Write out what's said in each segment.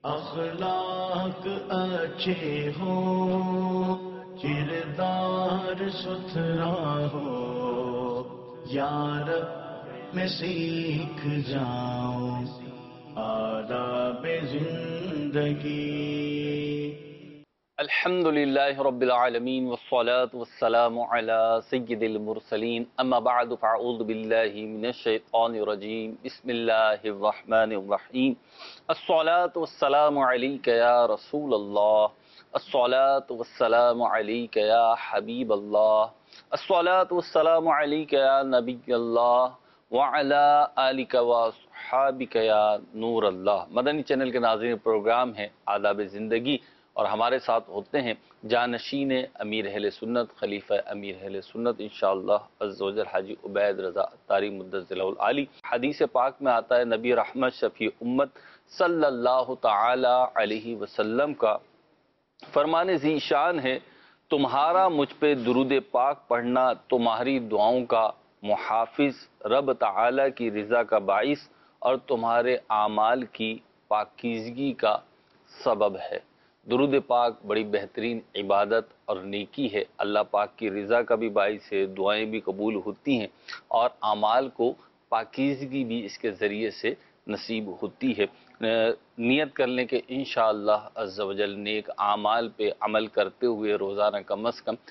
اخلاق اچھے ہوں، کردار ستھرا ہو، یا رب میں سیکھ جاؤں آداب زندگی۔ الحمد للہ رب العالمین والصلاة والسلام علی سید المرسلین، اما بعد فاعوذ باللہ من الشیطان الرجیم، بسم اللہ الرحمن الرحیم۔ الصلاة والسلام علیک یا رسول اللہ، الصلاة والسلام علیک یا حبیب اللہ، الصلاة والسلام علیک یا نبی اللہ وعلی آلک واصحابک یا نور اللہ۔ مدنی چینل کے ناظرین، پروگرام ہے آداب زندگی اور ہمارے ساتھ ہوتے ہیں جانشین امیر اہل سنت، خلیفہ امیر اہل سنت انشاءاللہ عز و جل حاجی عبید رضا عطاری مدثر العالی۔ حدیث پاک میں آتا ہے نبی رحمت شفیع امت صلی اللہ تعالی علیہ وسلم کا فرمان ذی شان ہے، تمہارا مجھ پہ درود پاک پڑھنا تمہاری دعاؤں کا محافظ، رب تعالی کی رضا کا باعث اور تمہارے اعمال کی پاکیزگی کا سبب ہے۔ درود پاک بڑی بہترین عبادت اور نیکی ہے، اللہ پاک کی رضا کا بھی باعث ہے، دعائیں بھی قبول ہوتی ہیں اور اعمال کو پاکیزگی بھی اس کے ذریعے سے نصیب ہوتی ہے۔ نیت کر لیں کہ انشاءاللہ عز و جل نیک اعمال پہ عمل کرتے ہوئے روزانہ کم از کم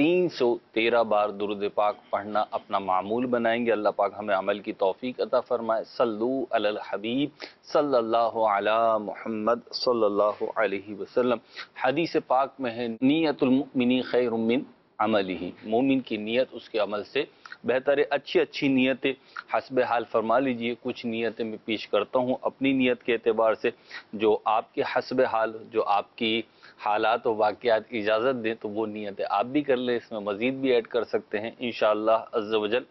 313 بار درود پاک پڑھنا اپنا معمول بنائیں گے۔ اللہ پاک ہمیں عمل کی توفیق عطا فرمائے۔ صلو علی الحبیب صلی اللہ علی محمد صلی اللہ علیہ وسلم۔ حدیث پاک میں ہے نیت المؤمن خیر من عملہ، مومن کی نیت اس کے عمل سے بہتر ہے۔ اچھی نیتیں حسب حال فرما لیجئے، کچھ نیتیں میں پیش کرتا ہوں اپنی نیت کے اعتبار سے، جو آپ کے حسب حال، جو آپ کی حالات و واقعات اجازت دیں تو وہ نیتیں آپ بھی کر لیں، اس میں مزید بھی ایڈ کر سکتے ہیں انشاءاللہ عز و جل۔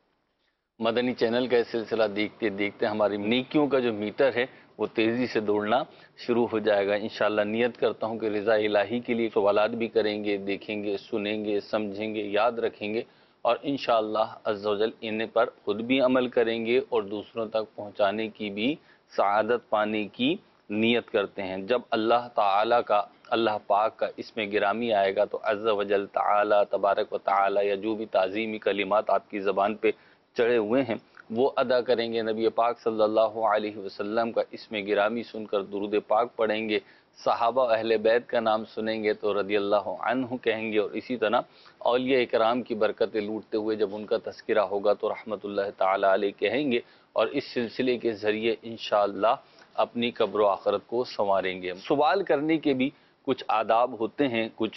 مدنی چینل کا یہ سلسلہ دیکھتے دیکھتے ہماری نیکیوں کا جو میٹر ہے وہ تیزی سے دوڑنا شروع ہو جائے گا انشاءاللہ۔ نیت کرتا ہوں کہ رضا الہی کے لیے سوالات بھی کریں گے، دیکھیں گے، سنیں گے، سمجھیں گے، یاد رکھیں گے اور انشاءاللہ عز و جل ان پر خود بھی عمل کریں گے اور دوسروں تک پہنچانے کی بھی سعادت پانے کی نیت کرتے ہیں۔ جب اللہ تعالیٰ کا، اللہ پاک کا اسم گرامی آئے گا تو عز و جل تعالیٰ تبارک و تعالیٰ یا جو بھی تعظیمی کلمات آپ کی زبان پہ چڑھے ہوئے ہیں وہ ادا کریں گے۔ نبی پاک صلی اللہ علیہ وسلم کا اسم گرامی سن کر درود پاک پڑھیں گے، صحابہ اہل بیت کا نام سنیں گے تو رضی اللہ عنہ کہیں گے، اور اسی طرح اولیاء اکرام کی برکتیں لوٹتے ہوئے جب ان کا تذکرہ ہوگا تو رحمت اللہ تعالی علیہ کہیں گے، اور اس سلسلے کے ذریعے انشاءاللہ اپنی قبر و آخرت کو سنواریں گے۔ سوال کرنے کے بھی کچھ آداب ہوتے ہیں، کچھ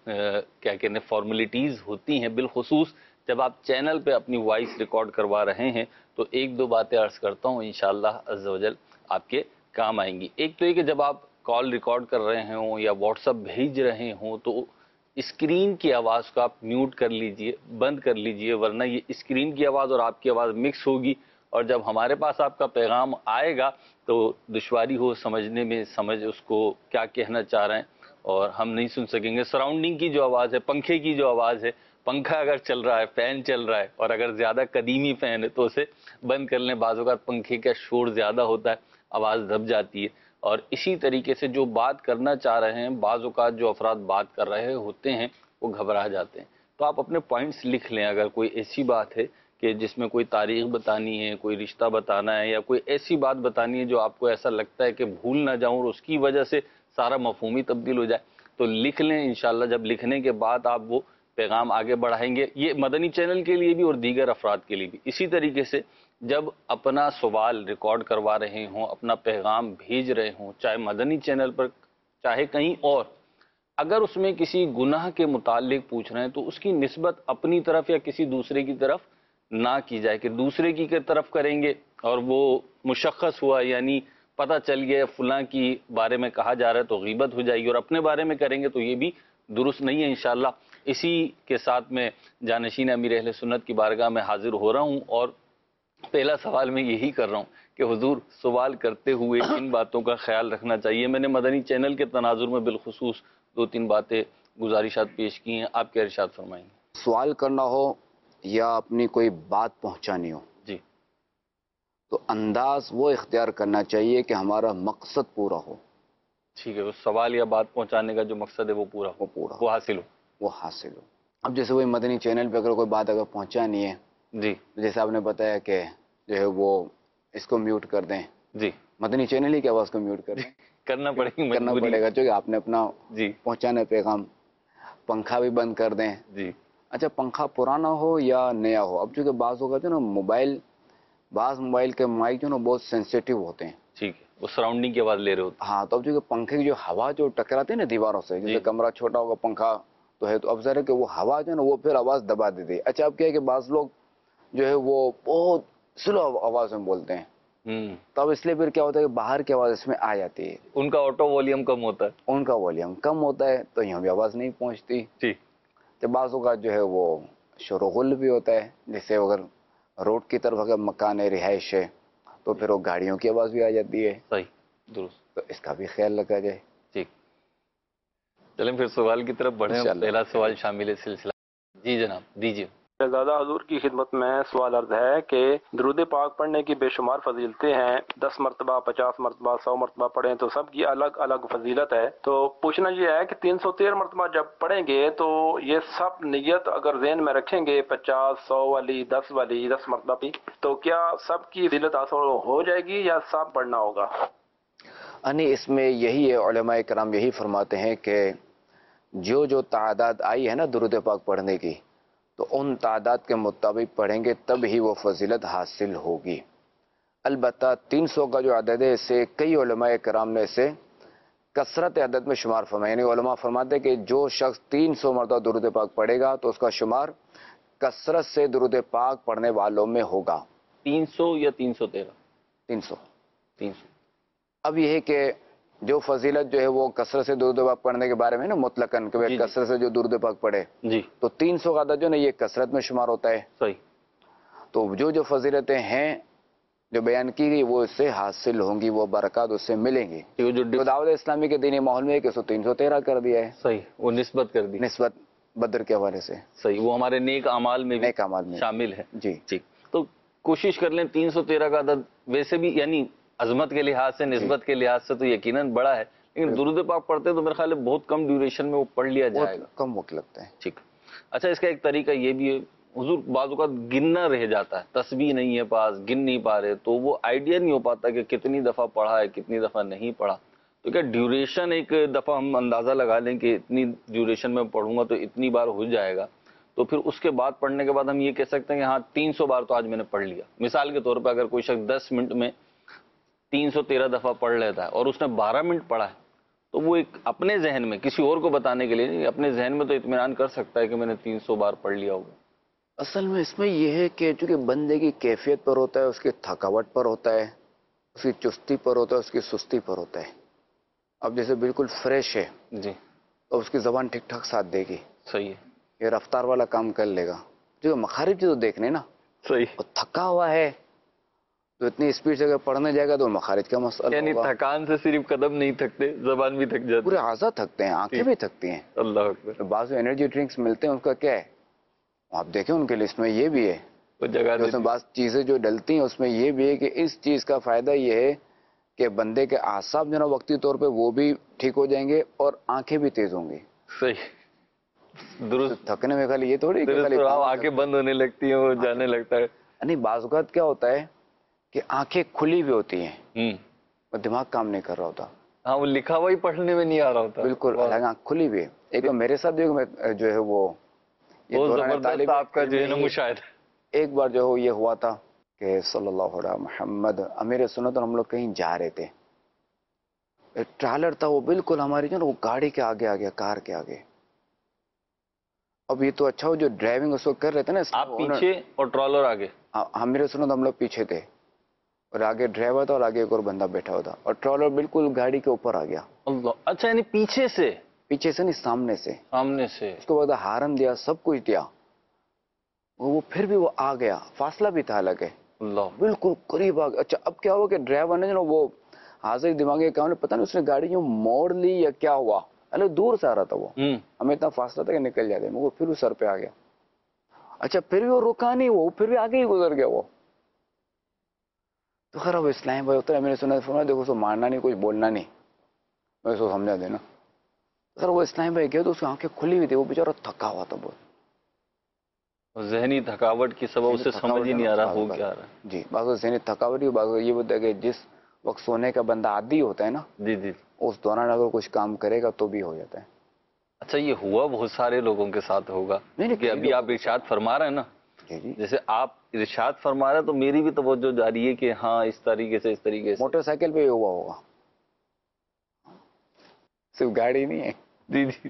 کیا کہتے ہیں فارمیلٹیز ہوتی ہیں، بالخصوص جب آپ چینل پہ اپنی وائس ریکارڈ کروا رہے ہیں تو ایک دو باتیں عرض کرتا ہوں انشاءاللہ عز و جل آپ کے کام آئیں گی۔ ایک تو یہ کہ جب آپ کال ریکارڈ کر رہے ہوں یا واٹس اپ بھیج رہے ہوں تو اسکرین کی آواز کو آپ میوٹ کر لیجئے، بند کر لیجئے، ورنہ یہ اسکرین کی آواز اور آپ کی آواز مکس ہوگی اور جب ہمارے پاس آپ کا پیغام آئے گا تو دشواری ہو سمجھنے میں، سمجھ اس کو کیا کہنا چاہ رہے ہیں اور ہم نہیں سن سکیں گے۔ سراؤنڈنگ کی جو آواز ہے، پنکھے کی جو آواز ہے، پنکھا اگر چل رہا ہے، فین چل رہا ہے اور اگر زیادہ قدیمی فین ہے تو اسے بند کر لیں، بعض اوقات پنکھے کا شور زیادہ ہوتا ہے، آواز دب جاتی ہے۔ اور اسی طریقے سے جو بات کرنا چاہ رہے ہیں، بعض اوقات جو افراد بات کر رہے ہوتے ہیں وہ گھبرا جاتے ہیں، تو آپ اپنے پوائنٹس لکھ لیں۔ اگر کوئی ایسی بات ہے کہ جس میں کوئی تاریخ بتانی ہے، کوئی رشتہ بتانا ہے یا کوئی ایسی بات بتانی ہے جو آپ کو ایسا لگتا ہے کہ بھول نہ جاؤں اور اس کی وجہ سے سارا مفہوم ہی تبدیل ہو جائے تو لکھ لیں انشاءاللہ۔ جب لکھنے کے بعد آپ وہ پیغام آگے بڑھائیں گے، یہ مدنی چینل کے لیے بھی اور دیگر افراد کے لیے بھی۔ اسی طریقے سے جب اپنا سوال ریکارڈ کروا رہے ہوں، اپنا پیغام بھیج رہے ہوں، چاہے مدنی چینل پر چاہے کہیں اور، اگر اس میں کسی گناہ کے متعلق پوچھ رہے ہیں تو اس کی نسبت اپنی طرف یا کسی دوسرے کی طرف نہ کی جائے کہ دوسرے کی طرف کریں گے اور وہ مشخص ہوا، یعنی پتہ چل گیا فلاں کی بارے میں کہا جا رہا ہے تو غیبت ہو جائے گی، اور اپنے بارے میں کریں گے تو یہ بھی درست نہیں ہے انشاءاللہ۔ اسی کے ساتھ میں جانشین امیر اہل سنت کی بارگاہ میں حاضر ہو رہا ہوں اور پہلا سوال میں یہی کر رہا ہوں کہ حضور سوال کرتے ہوئے ان باتوں کا خیال رکھنا چاہیے۔ میں نے مدنی چینل کے تناظر میں بالخصوص دو تین باتیں گزارشات پیش کی ہیں، آپ کیا ارشاد فرمائیں گے؟ سوال کرنا ہو یا اپنی کوئی بات پہنچانی ہو جی، تو انداز وہ اختیار کرنا چاہیے کہ ہمارا مقصد پورا ہو۔ ٹھیک ہے، اس سوال یا بات پہنچانے کا جو مقصد ہے وہ پورا وہ پورا وہ حاصل ہو. وہ حاصل ہو. اب جیسے وہی مدنی چینل پہ اگر کوئی بات اگر پہنچانی ہے، جی جیسے آپ نے بتایا کہ جو ہے وہ اس کو میوٹ کر دیں، جی مدنی چینل ہی کی آواز کو میوٹ کر دیں، کرنا پڑے گی، کرنا مجبوری. پڑے گا چونکہ آپ نے اپنا جی پہنچانا پیغام. پنکھا بھی بند کر دیں. جی اچھا پنکھا پرانا ہو یا نیا ہو، اب چونکہ بعض ہوگا جو نا بعض موبائل کے مائک جو نا بہت سینسیٹیو ہوتے ہیں. ٹھیک ہے، وہ سراؤنڈنگ کی آواز لے رہے ہوتے. ہاں تو اب چونکہ پنکھے کی جو ہوا جو ٹکراتی ہے نا دیواروں سے، جیسے جی. کمرہ چھوٹا ہوگا پنکھا تو ہے، تو اب ظاہر ہے کہ وہ ہوا جو ہے نا وہ پھر آواز دبا دیتی ہے. اچھا اب کیا ہے کہ بعض لوگ جو ہے وہ بہت سلو آواز میں بولتے ہیں، تو اب اس لیے پھر کیا ہوتا ہے کہ باہر کی آواز اس میں آ جاتی ہے، ان کا آٹو والیوم کم ہوتا ہے. ان کا والیوم کم ہوتا ہے تو یہاں بھی آواز نہیں پہنچتی. ٹھیک. تو بعض اوقات جو ہے وہ شور و غل بھی ہوتا ہے، جیسے اگر روڈ کی طرف اگر مکان ہے، رہائش ہے، تو پھر وہ گاڑیوں کی آواز بھی آ جاتی ہے، صحیح، درست. تو اس کا بھی خیال رکھا جائے. ٹھیک، چلیں پھر سوال کی طرف بڑھیں. انشاءاللہ. پہلا سوال شامل ہے سلسلہ. جی جناب دیجیے. شہزادہ حضور کی خدمت میں سوال عرض ہے کہ درود پاک پڑھنے کی بے شمار فضیلتیں ہیں، 10 مرتبہ 50 مرتبہ 100 مرتبہ پڑھیں تو سب کی الگ الگ فضیلت ہے. تو پوچھنا یہ ہے کہ 313 مرتبہ جب پڑھیں گے تو یہ سب نیت اگر ذہن میں رکھیں گے 50 100 والی 10 والی 10 مرتبہ بھی، تو کیا سب کی فضیلت حاصل ہو جائے گی یا سب پڑھنا ہوگا؟ اس میں یہی ہے، علماء کرام یہی فرماتے ہیں کہ جو تعداد آئی ہے نا درود پاک پڑھنے کی، تو ان تعداد کے مطابق پڑھیں گے تب ہی وہ فضیلت حاصل ہوگی. البتہ 300 کا جو عدد ہے اسے کئی علماء کرام نے اسے کثرت عدد میں شمار فرمایا. یعنی علماء فرماتے ہیں کہ جو شخص 300 مرتبہ درود پاک پڑھے گا تو اس کا شمار کثرت سے درود پاک پڑھنے والوں میں ہوگا. 300 یا 313؟ 300. 300. اب یہ ہے کہ جو فضیلت جو ہے وہ کثرت سے درود پاک پڑھنے کے بارے میں نا مطلقاً کہ جی. کثرت سے جو درود پاک پڑھے، جی تو 300 کا عدد جو نا یہ کثرت میں شمار ہوتا ہے. صحیح. تو جو فضیلتیں ہیں جو بیان کی گئی وہ اس سے حاصل ہوں گی، وہ برکات اس سے ملیں گی. یہ جو تو دعوت اسلامی کے دینی ماحول میں 313 کر دیا ہے، صحیح، وہ نسبت کر دی. نسبت بدر کے حوالے سے. صحیح، وہ ہمارے نیک اعمال میں بھی نیک اعمال میں شامل ہے. جی. ٹھیک، تو کوشش کر لیں 313 کا عدد ویسے بھی یعنی عظمت کے لحاظ سے، نسبت کے لحاظ سے تو یقیناً بڑا ہے، لیکن درود پاک پڑھتے ہیں تو میرے خیال ہے بہت کم ڈیوریشن میں وہ پڑھ لیا جائے گا. بہت کم وقت لگتا ہے. ٹھیک. اچھا اس کا ایک طریقہ یہ بھی ہے، حضور بعض اوقات گننا رہ جاتا ہے، تسبیح نہیں ہے پاس، گن نہیں پا رہے، تو وہ آئیڈیا نہیں ہو پاتا کہ کتنی دفعہ پڑھا ہے کتنی دفعہ نہیں پڑھا. تو کیا ڈیوریشن ایک دفعہ ہم اندازہ لگا لیں کہ اتنی ڈیوریشن میں پڑھوں گا تو اتنی بار ہو جائے گا، تو پھر اس کے بعد پڑھنے کے بعد ہم یہ کہہ سکتے ہیں کہ ہاں 300 بار تو آج میں نے پڑھ لیا. مثال کے طور پہ اگر کوئی شخص 10 منٹ میں 313 دفعہ پڑھ لیتا ہے اور اس نے 12 منٹ پڑھا ہے، تو وہ ایک اپنے ذہن میں، کسی اور کو بتانے کے لیے نہیں، اپنے ذہن میں تو اطمینان کر سکتا ہے کہ میں نے 300 بار پڑھ لیا ہوگا. اصل میں اس میں یہ ہے کہ چونکہ بندے کی کیفیت پر ہوتا ہے، اس کی تھکاوٹ پر ہوتا ہے، اس کی چستی پر ہوتا ہے، اس کی سستی پر ہوتا ہے. اب جیسے بالکل فریش ہے جی تو اس کی زبان ٹھیک ٹھاک ساتھ دے گی، صحیح ہے. یہ رفتار والا کام کر لے گا. جو مخارج تو دیکھنے نا، صحیح، وہ تھکا ہوا ہے تو اتنی اسپیڈ سے اگر پڑھنے جائے گا تو مخارج کا مسئلہ یعنی ہوگا. تھکان سے صرف قدم نہیں تھکتے، زبان بھی تھک جاتی. پورے اعضاء تھکتے ہیں، آنکھیں بھی تھکتی ہیں. اللہ اکبر. بعض انرجی ڈرنکس ملتے ہیں، اس کا کیا ہے آپ دیکھیں ان کے لسٹ میں یہ بھی ہے، وہ جگہ جو اس میں بعض چیزیں جو ڈلتی ہیں اس میں یہ بھی ہے کہ اس چیز کا فائدہ یہ ہے کہ بندے کے اعصاب جو نا وقتی طور پہ وہ بھی ٹھیک ہو جائیں گے اور آنکھیں بھی تیز ہوں گی. صحیح، درست. تھکنے میں خالی یہ تھوڑی کہ خالی آنکھیں بند ہونے لگتی ہیں، وہ جانے لگتا ہے. نہیں، بعض اوقات کیا ہوتا ہے کہ آنکھیں کھلی ہوئی ہوتی ہیں اور دماغ کام نہیں کر رہا ہوتا. ہاں، وہ لکھا ہوا ہی پڑھنے میں نہیں آ رہا ہوتا. بالکل، حالانکہ آنکھ کھلی ہوئی ہے. ایک بار میرے ساتھ جو ہے وہ بہت زبردست آپ کا جو ہے نا مشاہدہ. ایک بار جو یہ ہوا تھا کہ صلی اللہ علیہ محمد امیر سنت اور ہم لوگ کہیں جا رہے تھے، ایک ٹرالر تھا وہ بالکل ہماری جو نا وہ گاڑی کے آگے آ گیا، کار کے آگے. اب یہ تو اچھا ہو جو ڈرائیونگ اس کو کر رہے تھے نا، آپ پیچھے اور ٹرالر آگے. امیر سنت ہم لوگ پیچھے تھے اور آگے ڈرائیور تھا اور آگے ایک اور بندہ بیٹھا ہوا تھا اور ٹرالر بالکل گاڑی کے اوپر آ گیا. اللہ. اچھا یعنی پیچھے سے نہیں، سامنے سے. سامنے سے. اس کے بعد ہارن دیا، سب کچھ دیا، وہ پھر بھی وہ آ گیا. فاصلہ بھی تھا حالانکہ اللہ. بالکل قریب آ گیا. اچھا اب کیا ہوا کہ ڈرائیور نے جو نا وہ حاضر دماغی کام نے پتہ نہیں اس نے گاڑی جو موڑ لی یا کیا ہوا، دور سے آ رہا تھا وہ، ہمیں اتنا فاصلہ تھا کہ نکل جاتے، وہ پھر وہ سر پہ آ گیا. اچھا پھر بھی وہ رکا نہیں، وہ پھر بھی آگے ہی گزر گیا وہ. تو خیر اب اسلام بھائی ہوتا ہے، میں نے سنا فرمایا دیکھو اس کو مارنا نہیں، کچھ بولنا نہیں. میں اس کو سمجھا دینا. سر وہ اسلام بھائی گیا تو اس کی آنکھیں کھلی ہوئی تھی, وہ بیچارہ تھکا ہوا تھا بہت. ذہنی تھکاوٹ کی سبب اسے سمجھ ہی نہیں آ رہا ہو کیا رہا ہے. جی, بعض ذہنی تھکاوٹ, بعض یہ ہوتا ہے کہ جس وقت سونے کا بندہ عادی ہوتا ہے نا, جی جی. اس دوران اگر کچھ کام کرے گا تو بھی ہو جاتا ہے. اچھا یہ ہوا بہت سارے لوگوں کے ساتھ ہوگا, کہ ابھی آپ ارشاد فرما رہے ہیں نا, جی جی, جیسے آپ ارشاد فرما رہے ہیں تو میری بھی توجہ جاری ہے کہ ہاں اس طریقے سے موٹر سائیکل پہ ہوا ہوگا, صرف گاڑی نہیں ہے. جی جی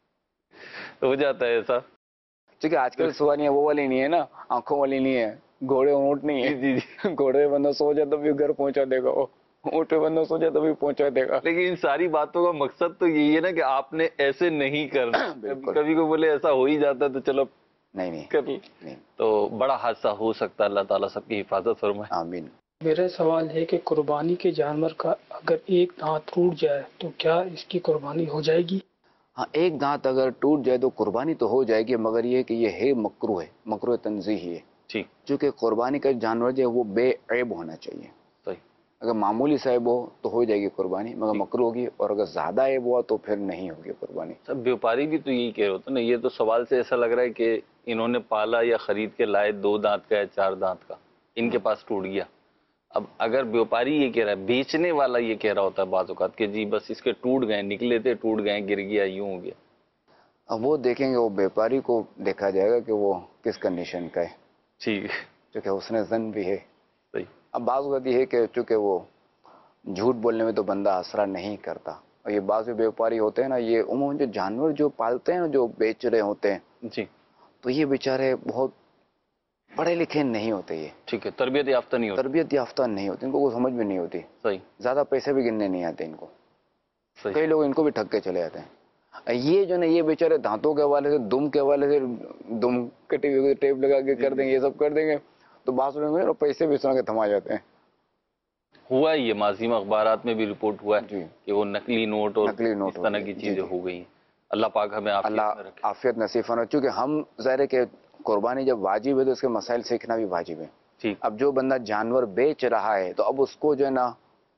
ہو جاتا ہے ایسا. کیونکہ آج کل سواریاں وہ والی نہیں ہے نا, آنکھوں والی نہیں ہے, گھوڑے اونٹ نہیں ہے. جی جی. گھوڑے بندہ سو جائے تو بھی گھر پہنچا دے گا, وہ اونٹ بندہ سو جائے تو بھی پہنچا دے گا. لیکن ان ساری باتوں کا مقصد تو یہی ہے نا کہ آپ نے ایسے نہیں کرنا. کبھی کو بولے ایسا ہو ہی جاتا ہے تو چلو نہیں کر لیں, تو بڑا حادثہ ہو سکتا ہے. اللہ تعالیٰ سب کی حفاظت فرمائے. آمین. میرا سوال ہے کہ قربانی کے جانور کا اگر ایک دانت ٹوٹ جائے تو کیا اس کی قربانی ہو جائے گی؟ ہاں, ایک دانت اگر ٹوٹ جائے تو قربانی تو ہو جائے گی, مگر یہ کہ یہ ہے مکروہ ہے, مکروہ تنزیہی ہے. ٹھیک. چونکہ قربانی کا جانور جو ہے وہ بے عیب ہونا چاہیے. صحیح. اگر معمولی صاحب ہو تو ہو جائے گی قربانی, مگر مکروہ ہوگی, اور اگر زیادہ عیب ہوا تو پھر نہیں ہوگی قربانی. سب بیوپاری بھی تو یہی کہہ رہے ہوتے نا. یہ تو سوال سے ایسا لگ رہا ہے کہ انہوں نے پالا یا خرید کے لائے 2 دانت کا یا 4 دانت کا, ان کے پاس ٹوٹ گیا. اب اگر بیوپاری یہ کہہ رہا ہے, بیچنے والا یہ کہہ رہا ہوتا ہے بعض اوقات کہ جی بس اس کے ٹوٹ گئے, نکلے تھے ٹوٹ گئے, گر گیا, یوں ہو گیا. اب وہ دیکھیں گے, وہ بیوپاری کو دیکھا جائے گا کہ وہ کس کنڈیشن کا ہے. ٹھیک ہے. چونکہ اس نے زن بھی ہے. صحیح. اب بعض اوقات یہ ہے کہ چونکہ وہ جھوٹ بولنے میں تو بندہ آسرا نہیں کرتا, اور یہ بعض بیوپاری ہوتے ہیں نا, یہ عموماً جو جانور جو پالتے ہیں, جو بیچ رہے ہوتے ہیں, جی, تو یہ بیچارے بہت پڑھے لکھے نہیں ہوتے. یہ ٹھیک ہے, تربیت یافتہ نہیں ہوتا. تربیت یافتہ نہیں ہوتے, ان کو کوئی سمجھ میں نہیں ہوتی. صحیح. زیادہ پیسے بھی گننے نہیں آتے ان کو. صحیح. کئی لوگ ان کو بھی ٹھگ کے چلے جاتے ہیں. یہ جو نا, یہ بیچارے دانتوں کے حوالے سے, دم کے حوالے سے, دم کٹی ہوئی ٹیپ لگا کے کر دیں گے, یہ سب کر دیں گے, تو بعض لوگ پیسے بھی سنا کے تھما جاتے ہیں. ہوا ہے یہ ماضی میں اخبارات میں بھی رپورٹ ہوا ہے جی, کہ وہ نقلی نوٹ اور نقلی نوٹ اس طرح کی چیزیں ہو گئی ہیں. اللہ پاک ہمیں اللہ عافیت نصیب فرمائے. چونکہ ہم ظاہر ہے کہ قربانی جب واجب ہے تو اس کے مسائل سیکھنا بھی واجب ہے. ٹھیک. اب جو بندہ جانور بیچ رہا ہے تو اب اس کو جو ہے نا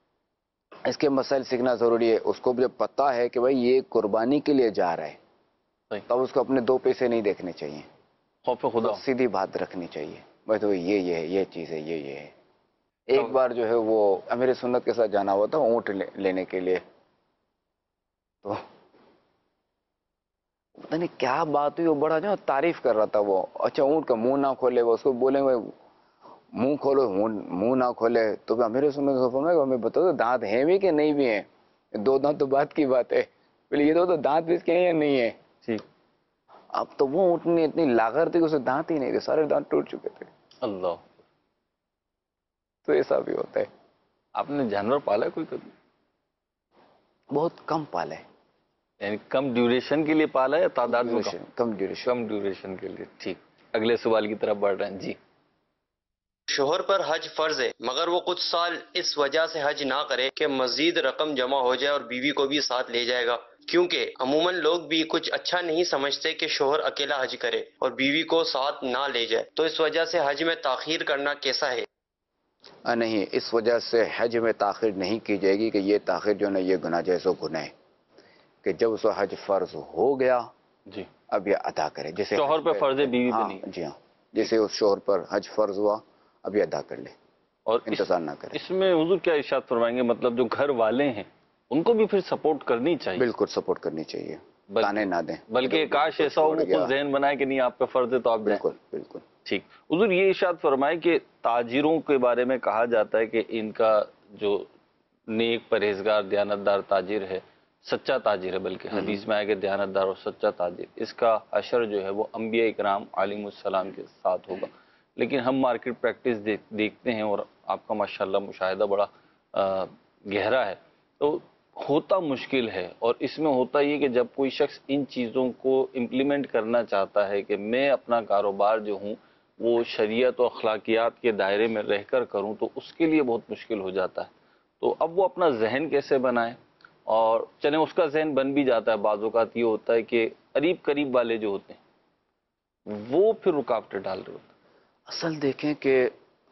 اس کے مسائل سیکھنا ضروری ہے. اس کو جب پتہ ہے کہ بھائی یہ قربانی کے لیے جا رہا ہے, تب اس کو اپنے 2 پیسے نہیں دیکھنے چاہیے, خوف خدا سیدھی بات رکھنی چاہیے. بھائی تو یہ ہے, یہ چیز ہے, یہ ہے. ایک بار جو ہے وہ امیر سنت کے ساتھ جانا ہوا تھا اونٹ لینے کے لیے, تو پتہ نہیں کیا بات ہوئی, وہ بڑا جو تعریف کر رہا تھا وہ. اچھا اونٹ کا منہ نہ کھولے, وہ اس کو بولیں گے منہ کھولو, منہ نہ کھولے, تو امیر سنت کو فرمایا کہ ہمیں بتاؤ دانت ہیں بھی کہ نہیں بھی ہیں. 2 دانت تو بات کی بات ہے, پہلے یہ تو دانت بھی اس کے ہیں یا نہیں ہے. ٹھیک. اب تو وہ اونٹنی اتنی لاغر تھی کہ اسے دانت ہی نہیں تھے, سارے دانت ٹوٹ چکے تھے. اللہ. تو ایسا بھی ہوتا ہے. آپ نے جانور پالا ہے کوئی کبھی؟ بہت کم پالا ہے. یعنی کم ڈیوریشن کے لیے پالا ہے یا تعداد میں کم ڈیوریشن؟ کم ڈیوریشن کے لیے. ٹھیک. اگلے سوال کی طرف بڑھ رہے ہیں. جی. شوہر پر حج فرض ہے مگر وہ کچھ سال اس وجہ سے حج نہ کرے کہ مزید رقم جمع ہو جائے اور بیوی کو بھی ساتھ لے جائے گا, کیونکہ عموماً لوگ بھی کچھ اچھا نہیں سمجھتے کہ شوہر اکیلا حج کرے اور بیوی کو ساتھ نہ لے جائے, تو اس وجہ سے حج میں تاخیر کرنا کیسا ہے؟ نہیں, اس وجہ سے حج میں تاخیر نہیں کی جائے گی کہ یہ تاخیر جو ہے نا یہ گناہ جیسو گناہ ہے کہ جب اس کو حج فرض ہو گیا جی اب یہ ادا کرے. جیسے شوہر پہ فرض ہے, بیوی پہ نہیں. جی ہاں, جیسے اس شوہر پر حج فرض ہوا اب یہ ادا کر لے, اور انتظار نہ کرے. اس میں حضور کیا ارشاد فرمائیں گے, مطلب جو گھر والے ہیں ان کو بھی پھر سپورٹ کرنی چاہیے؟ بالکل سپورٹ کرنی چاہیے, تانے نہ دیں. بلکہ کاش ایسا ہو وہ خود ذہن بنائے کہ نہیں آپ پہ فرض ہے تو آپ جائیں. بالکل بالکل. ٹھیک. حضور یہ ارشاد فرمائے کہ تاجروں کے بارے میں کہا جاتا ہے کہ ان کا جو نیک پرہیزگار دیانتدار تاجر ہے, سچا تاجر ہے, بلکہ حدیث میں آئے کہ دیانتدار اور سچا تاجر, اس کا حشر جو ہے وہ انبیاء اکرام علیہ السلام کے ساتھ ہوگا. لیکن ہم مارکیٹ پریکٹس دیکھتے ہیں اور آپ کا ماشاءاللہ مشاہدہ بڑا گہرا ہے, تو ہوتا مشکل ہے. اور اس میں ہوتا یہ کہ جب کوئی شخص ان چیزوں کو امپلیمنٹ کرنا چاہتا ہے کہ میں اپنا کاروبار جو ہوں وہ شریعت و اخلاقیات کے دائرے میں رہ کر کروں, تو اس کے لیے بہت مشکل ہو جاتا ہے. تو اب وہ اپنا ذہن کیسے بنائے, اور چلیں اس کا ذہن بن بھی جاتا ہے, بعض اوقات یہ ہوتا ہے کہ قریب والے جو ہوتے ہیں وہ پھر رکاوٹیں ڈال رہے ہوتے ہیں. اصل دیکھیں کہ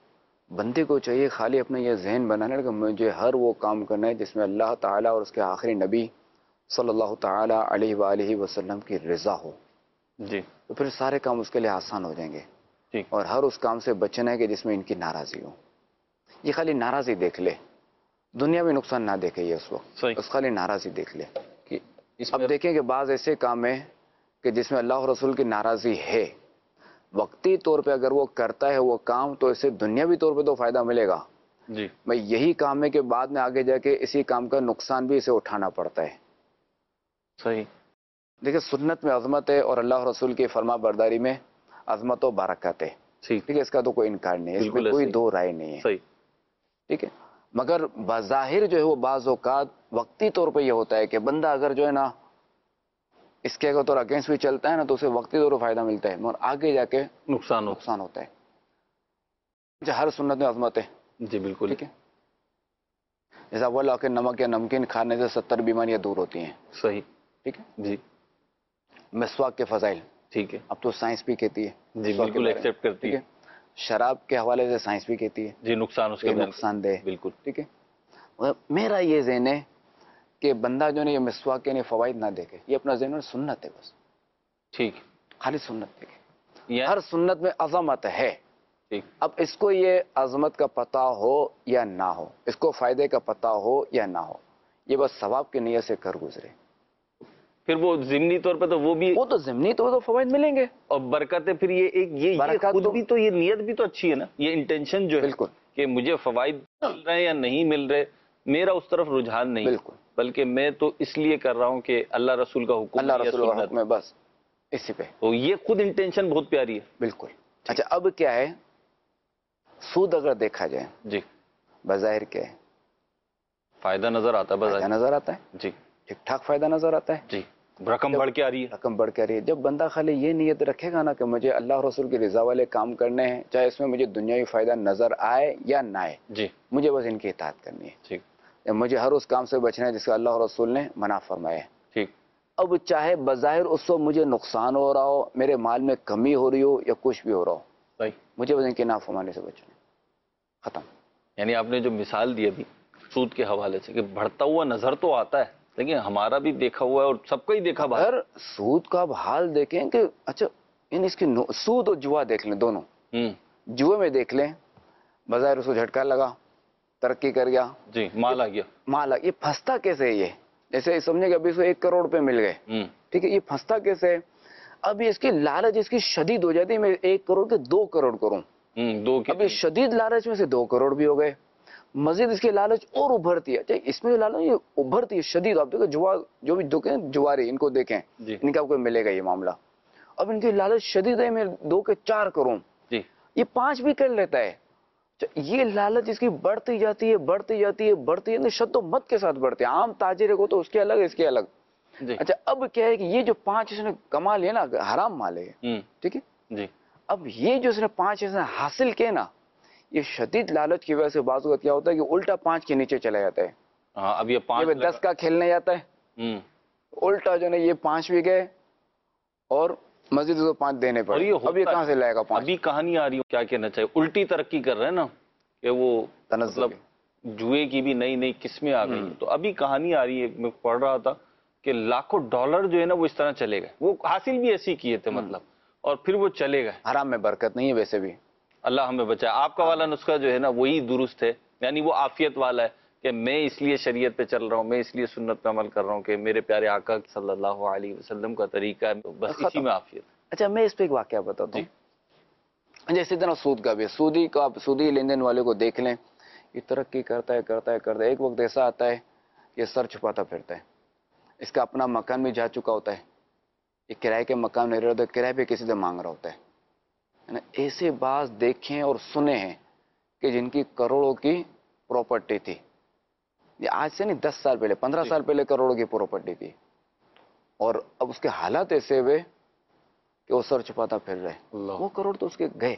بندے کو چاہیے خالی اپنا یہ ذہن بنانا کہ مجھے ہر وہ کام کرنا ہے جس میں اللہ تعالیٰ اور اس کے آخری نبی صلی اللہ تعالیٰ علیہ وآلہ وسلم کی رضا ہو. جی تو پھر سارے کام اس کے لیے آسان ہو جائیں گے. ٹھیک. اور ہر اس کام سے بچنا ہے کہ جس میں ان کی ناراضی ہو. یہ خالی ناراضی دیکھ لے, دنیا میں نقصان نہ دیکھے یہ اس وقت, صحیح. اس خالی ناراضی دیکھ لے. کہ اس اب میں دیکھیں کہ بعض ایسے کام ہیں کہ جس میں اللہ اور رسول کی ناراضی ہے, وقتی طور پہ اگر وہ کرتا ہے وہ کام تو اسے دنیاوی طور پہ تو فائدہ ملے گا, جی میں یہی کام ہے کہ بعد میں آگے جا کے اسی کام کا نقصان بھی اسے اٹھانا پڑتا ہے. صحیح. دیکھیں سنت میں عظمت ہے اور اللہ اور رسول کی فرما برداری میں عظمت و برکت ہے. ٹھیک. ٹھیک ہے, اس کا تو کوئی انکار نہیں ہے, اس میں بالکل کوئی ایسے ہی. دو رائے نہیں ہے. صحیح. ٹھیک ہے, مگر بظاہر جو ہے وہ بعض اوقات وقتی طور پہ یہ ہوتا ہے کہ بندہ اگر جو ہے نا اس کے اگر اگینسٹ بھی چلتا ہے نا تو اسے وقتی طور پر فائدہ ملتا ہے, مگر آگے جا کے نقصان ہوتا ہے. ہر سنت میں عظمت ہے. جی بالکل. ٹھیک ہے, جیسا وہ کہ نمک یا نمکین کھانے سے 70 بیماریاں دور ہوتی ہیں. صحیح. ٹھیک ہے, جی مسواک کے فضائل ٹھیک ہے. اب تو سائنس بھی کہتی ہے. جی مسواک کے بالکل بارے میں. ایکسیپٹ کرتی ٹھیک ہے. ہے, شراب کے حوالے سے سائنس بھی کہتی ہے جی نقصان اس کہ کے بیان نقصان دہ. بالکل. ٹھیک ہے, میرا یہ ذہن ہے کہ بندہ جو ہے یہ مسواک کے فوائد نہ دیکھے, یہ اپنا ذہن میں سنت ہے بس. ٹھیک. خالی سنت دیکھے, یا ہر سنت میں عظمت ہے. ٹھیک. اب اس کو یہ عظمت کا پتہ ہو یا نہ ہو, اس کو فائدے کا پتہ ہو یا نہ ہو, یہ بس ثواب کی نیت سے کر گزرے. پھر وہ ضمنی طور پہ تو وہ تو ضمنی طور تو فوائد ملیں گے اور برکتیں. پھر یہ برکات خود تو بھی تو یہ نیت بھی تو اچھی ہے نا, یہ انٹینشن جو ہے بالکل کہ مجھے فوائد مل رہے ہیں یا نہیں مل رہے, میرا اس طرف رجحان نہیں, بالکل, بلکہ میں تو اس لیے کر رہا ہوں کہ اللہ رسول کا حکم اللہ ہے یا رسول کا سنت. حکم ہے, بس اسی پہ. تو یہ خود انٹینشن بہت پیاری ہے. بالکل. اچھا اب کیا ہے, سود اگر دیکھا جائے جی بظاہر کیا ہے, فائدہ نظر آتا ہے, فائدہ نظر آتا ہے, جی ٹھیک ٹھاک فائدہ نظر آتا ہے. جی رقم بڑھ کے آ رہی ہے. رقم بڑھ کے آ رہی ہے. جب بندہ خالی یہ نیت رکھے گا نا کہ مجھے اللہ اور رسول کی رضا والے کام کرنے ہیں, چاہے اس میں مجھے دنیاوی فائدہ نظر آئے یا نہ آئے, جی مجھے بس ان کی اطاعت کرنی ہے. ٹھیک. مجھے ہر اس کام سے بچنا ہے جس کا اللہ اور رسول نے منع فرمایا ہے. ٹھیک. اب چاہے بظاہر اس وقت مجھے نقصان ہو رہا ہو, میرے مال میں کمی ہو رہی ہو یا کچھ بھی ہو رہا ہو, صحیح. مجھے بس ان کے نافرمانی سے بچنا ہے. ختم. یعنی آپ نے جو مثال دی ابھی سود کے حوالے سے کہ بڑھتا ہوا نظر تو آتا ہے, لیکن ہمارا بھی دیکھا ہوا ہے اور سب کا ہی دیکھا باہر. اگر سود کا آپ حال دیکھیں کہ اچھا یعنی اس کی سود اور جوا دیکھ لیں دونوں. جوئے میں دیکھ لیں بظاہر اس کو جھٹکا لگا, ترقی کر گیا, جی مال آ گیا, مال یہ پھنستا کیسے ہے, یہ جیسے سمجھے کہ ابھی اس کو 1 کروڑ روپے مل گئے, ٹھیک ہے, یہ پھنستا کیسے ہے, ابھی اس کی لالچ اس کی شدید ہو جاتی ہے, میں 1 کروڑ کے 2 کروڑ کروں, ابھی شدید لالچ میں سے 2 کروڑ بھی ہو گئے, مزید اس کی لالچ اور ابھرتی ہے. اس میں جو لالچ یہ ابھرتی ہے شدید. آپ دیکھیں جوا جو بھی دکیں جواری ان کو دیکھیں, ان کا کوئی ملے گا یہ معاملہ. اب ان کی لالچ شدید ہے, میں 2 کے 4 کروں, یہ 5 بھی کر لیتا ہے. یہ لالچ اس کی بڑھتی جاتی ہے بڑھتی جاتی ہے بڑھتی ہے, شد و مت کے ساتھ بڑھتی ہے. عام تاجر کو تو اس کے الگ اس کے الگ. اچھا اب کیا ہے کہ یہ جو 5 اس نے کما لیا نا, حرام مال ہے, ٹھیک ہے, اب یہ جو اس نے 5 اس نے حاصل کیے نا, یہ شدید لالچ کی وجہ سے بعض اوقات کیا ہوتا ہے کہ الٹا 5 کے نیچے چلا جاتا ہے. اب یہ 5 10 کا کھیلنے جاتا ہے, الٹا جو ہے یہ 5 بھی گئے اور مزید 5 دینے پڑے. اب یہ کہاں سے لائے گا 5؟ ابھی کہانی آ رہی ہو, کیا کہنا چاہیے, الٹی ترقی کر رہے ہیں نا کہ وہ مطلب جوئے کی بھی نئی نئی قسمیں آ گئی. تو ابھی کہانی آ رہی ہے, میں پڑھ رہا تھا کہ لاکھوں ڈالر جو ہے نا وہ اس طرح چلے گئے, وہ حاصل بھی ایسی کیے تھے مطلب, اور پھر وہ چلے گئے. حرام میں برکت نہیں ہے ویسے بھی, اللہ ہمیں بچائے. آپ کا والا نسخہ جو ہے نا وہی درست ہے, یعنی وہ عافیت والا ہے کہ میں اس لیے شریعت پہ چل رہا ہوں, میں اس لیے سنت پہ عمل کر رہا ہوں کہ میرے پیارے آقا صلی اللہ علیہ وسلم کا طریقہ ہے, بس اسی میں عافیت. اچھا میں اس پہ ایک واقعہ بتاتا ہوں. جیسے طرح سود کا بھی, سودی لین دین والے کو دیکھ لیں, یہ ترقی کرتا ہے کرتا ہے کرتا ہے, ایک وقت ایسا آتا ہے کہ سر چھپاتا پھرتا ہے. اس کا اپنا مکان بھی جا چکا ہوتا ہے, یہ کرائے کے مکان نہیں رہتا, کرائے پہ کسی سے مانگ رہا ہوتا ہے. ایسے بعض دیکھیں اور سنے ہیں کہ جن کی کروڑوں کی پراپرٹی تھی, یہ آج سے نہیں 10 سال پہلے 15 سال پہلے کروڑوں کی پراپرٹی تھی, اور اب اس کے حالات ایسے ہوئے کہ وہ سر چھپاتا پھر رہے, وہ کروڑ تو اس کے گئے.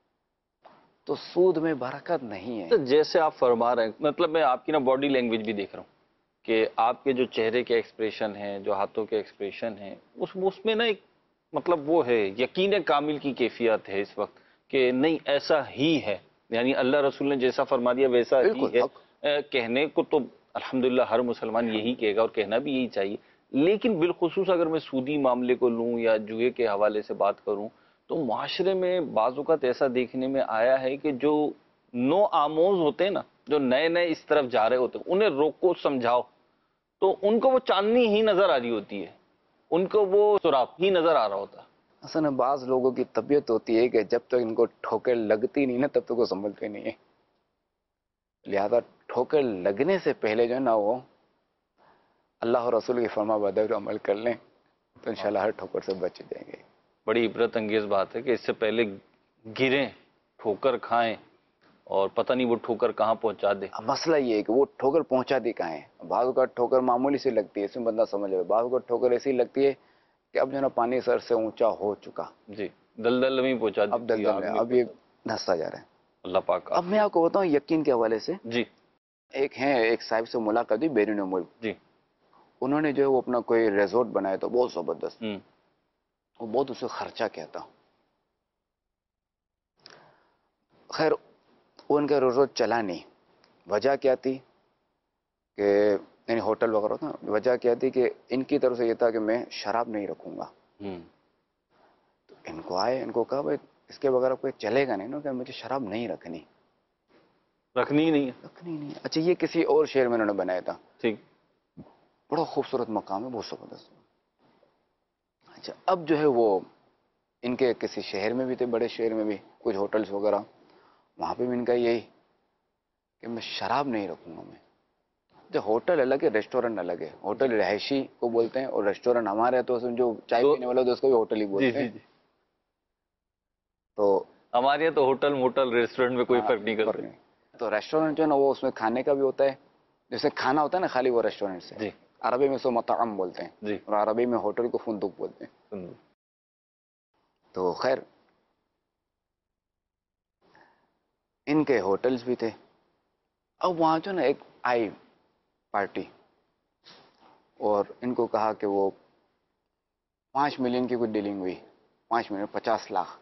تو سود میں برکت نہیں ہے. جیسے آپ فرما رہے ہیں, مطلب میں آپ کی نا باڈی لینگویج بھی دیکھ رہا ہوں کہ آپ کے جو چہرے کے ایکسپریشن ہیں, جو ہاتھوں کے ایکسپریشن ہیں, اس میں نا ایک مطلب وہ ہے یقین کامل کی کیفیت ہے اس وقت کہ نہیں ایسا ہی ہے. یعنی اللہ رسول نے جیسا فرما دیا ویسا ہی بالکل ہے. کہنے کو تو الحمدللہ ہر مسلمان یہی کہے گا اور کہنا بھی یہی چاہیے، لیکن بالخصوص اگر میں سودی معاملے کو لوں یا جوئے کے حوالے سے بات کروں تو معاشرے میں بعض اوقات ایسا دیکھنے میں آیا ہے کہ جو نو آموز ہوتے ہیں نا، جو نئے نئے اس طرف جا رہے ہوتے ہیں، انہیں روکو سمجھاؤ تو ان کو وہ چاندنی ہی نظر آ رہی ہوتی ہے، ان کو وہ سراغ ہی نظر آ رہا ہوتا ہے. اصل میں بعض لوگوں کی طبیعت ہوتی ہے کہ جب تک ان کو ٹھوکر لگتی نہیں نا تب تک وہ سنبھلتے نہیں ہے، لہذا ٹھوکر لگنے سے پہلے جو ہے نا وہ اللہ اور رسول کی فرما برداری پر عمل کر لیں تو انشاءاللہ ہر ٹھوکر سے بچ جائیں گے. بڑی عبرت انگیز بات ہے کہ اس سے پہلے گریں، ٹھوکر کھائیں اور پتہ نہیں وہ ٹھوکر کہاں پہنچا دے. اب مسئلہ یہ ہے کہ وہ ٹھوکر پہنچا دی کہاں ہے. بعض اوقات ٹھوکر معمولی سی لگتی ہے، اس میں بندہ سمجھ لے، بعض اوقات ٹھوکر ایسی لگتی ہے کہ اب جو ہے نا پانی سر سے اونچا ہو چکا، جی، دلدل میں پہنچا اب دیتی ہے، دلدل آگ میں میں اب یہ پہنچا دھستا جا رہا ہے. اللہ پاک. اب میں آپ کو بتاؤں یقین کے حوالے سے، جی ایک صاحب سے ملاقات ہوئی بیرون ملک. جی. انہوں نے جو ہے وہ اپنا کوئی ریزورٹ بنایا تھا بہت زبردست، ہوں. وہ بہت اس سے خرچہ کیا تھا. خیر وہ ان کا ریزورٹ چلا نہیں. وجہ کیا تھی کہ یعنی ہوٹل وغیرہ تھا، وجہ کیا تھی کہ ان کی طرف سے یہ تھا کہ میں شراب نہیں رکھوں گا. تو ان کو آئے، ان کو کہا بھائی اس کے بغیر کوئی چلے گا نہیں نا، کہ مجھے شراب نہیں رکھنی رکھنی ہی نہیں ہے. رکھنی نہیں. اچھا یہ کسی اور شہر میں انہوں نے بنایا تھا، ٹھیک. بڑا خوبصورت مقام ہے، بہت زبردست. اچھا اب جو ہے وہ ان کے کسی شہر میں بھی تھے، بڑے شہر میں بھی کچھ ہوٹلس وغیرہ، وہاں پہ بھی ان کا یہی کہ میں شراب نہیں رکھوں گا. میں جو ہوٹل الگ ہے، ریسٹورینٹ الگ ہے. ہوٹل رہائشی کو بولتے ہیں اور ریسٹورینٹ ہمارے تو جو چائے پینے والا اس کو بھی ہوٹل ہی جی بولتے جی ہیں. جی. تو ہمارے یہاں تو ہوٹل موٹل ریسٹورینٹ میں کوئی فرق نہیں کرتے. تو ریسٹورینٹ جو ہے نا وہ اس میں کھانے کا بھی ہوتا ہے، جیسے کھانا ہوتا ہے نا خالی، وہ ریسٹورینٹ سے. جی عربی میں اس کو مطعم بولتے ہیں جی. اور عربی میں ہوٹل کو فندق بولتے ہیں. تو خیر ان کے ہوٹلز بھی تھے. اب وہاں جو نا ایک آئی پارٹی اور ان کو کہا کہ وہ 5 ملین کی کوئی ڈیلنگ ہوئی. 5 ملین 50 لاکھ.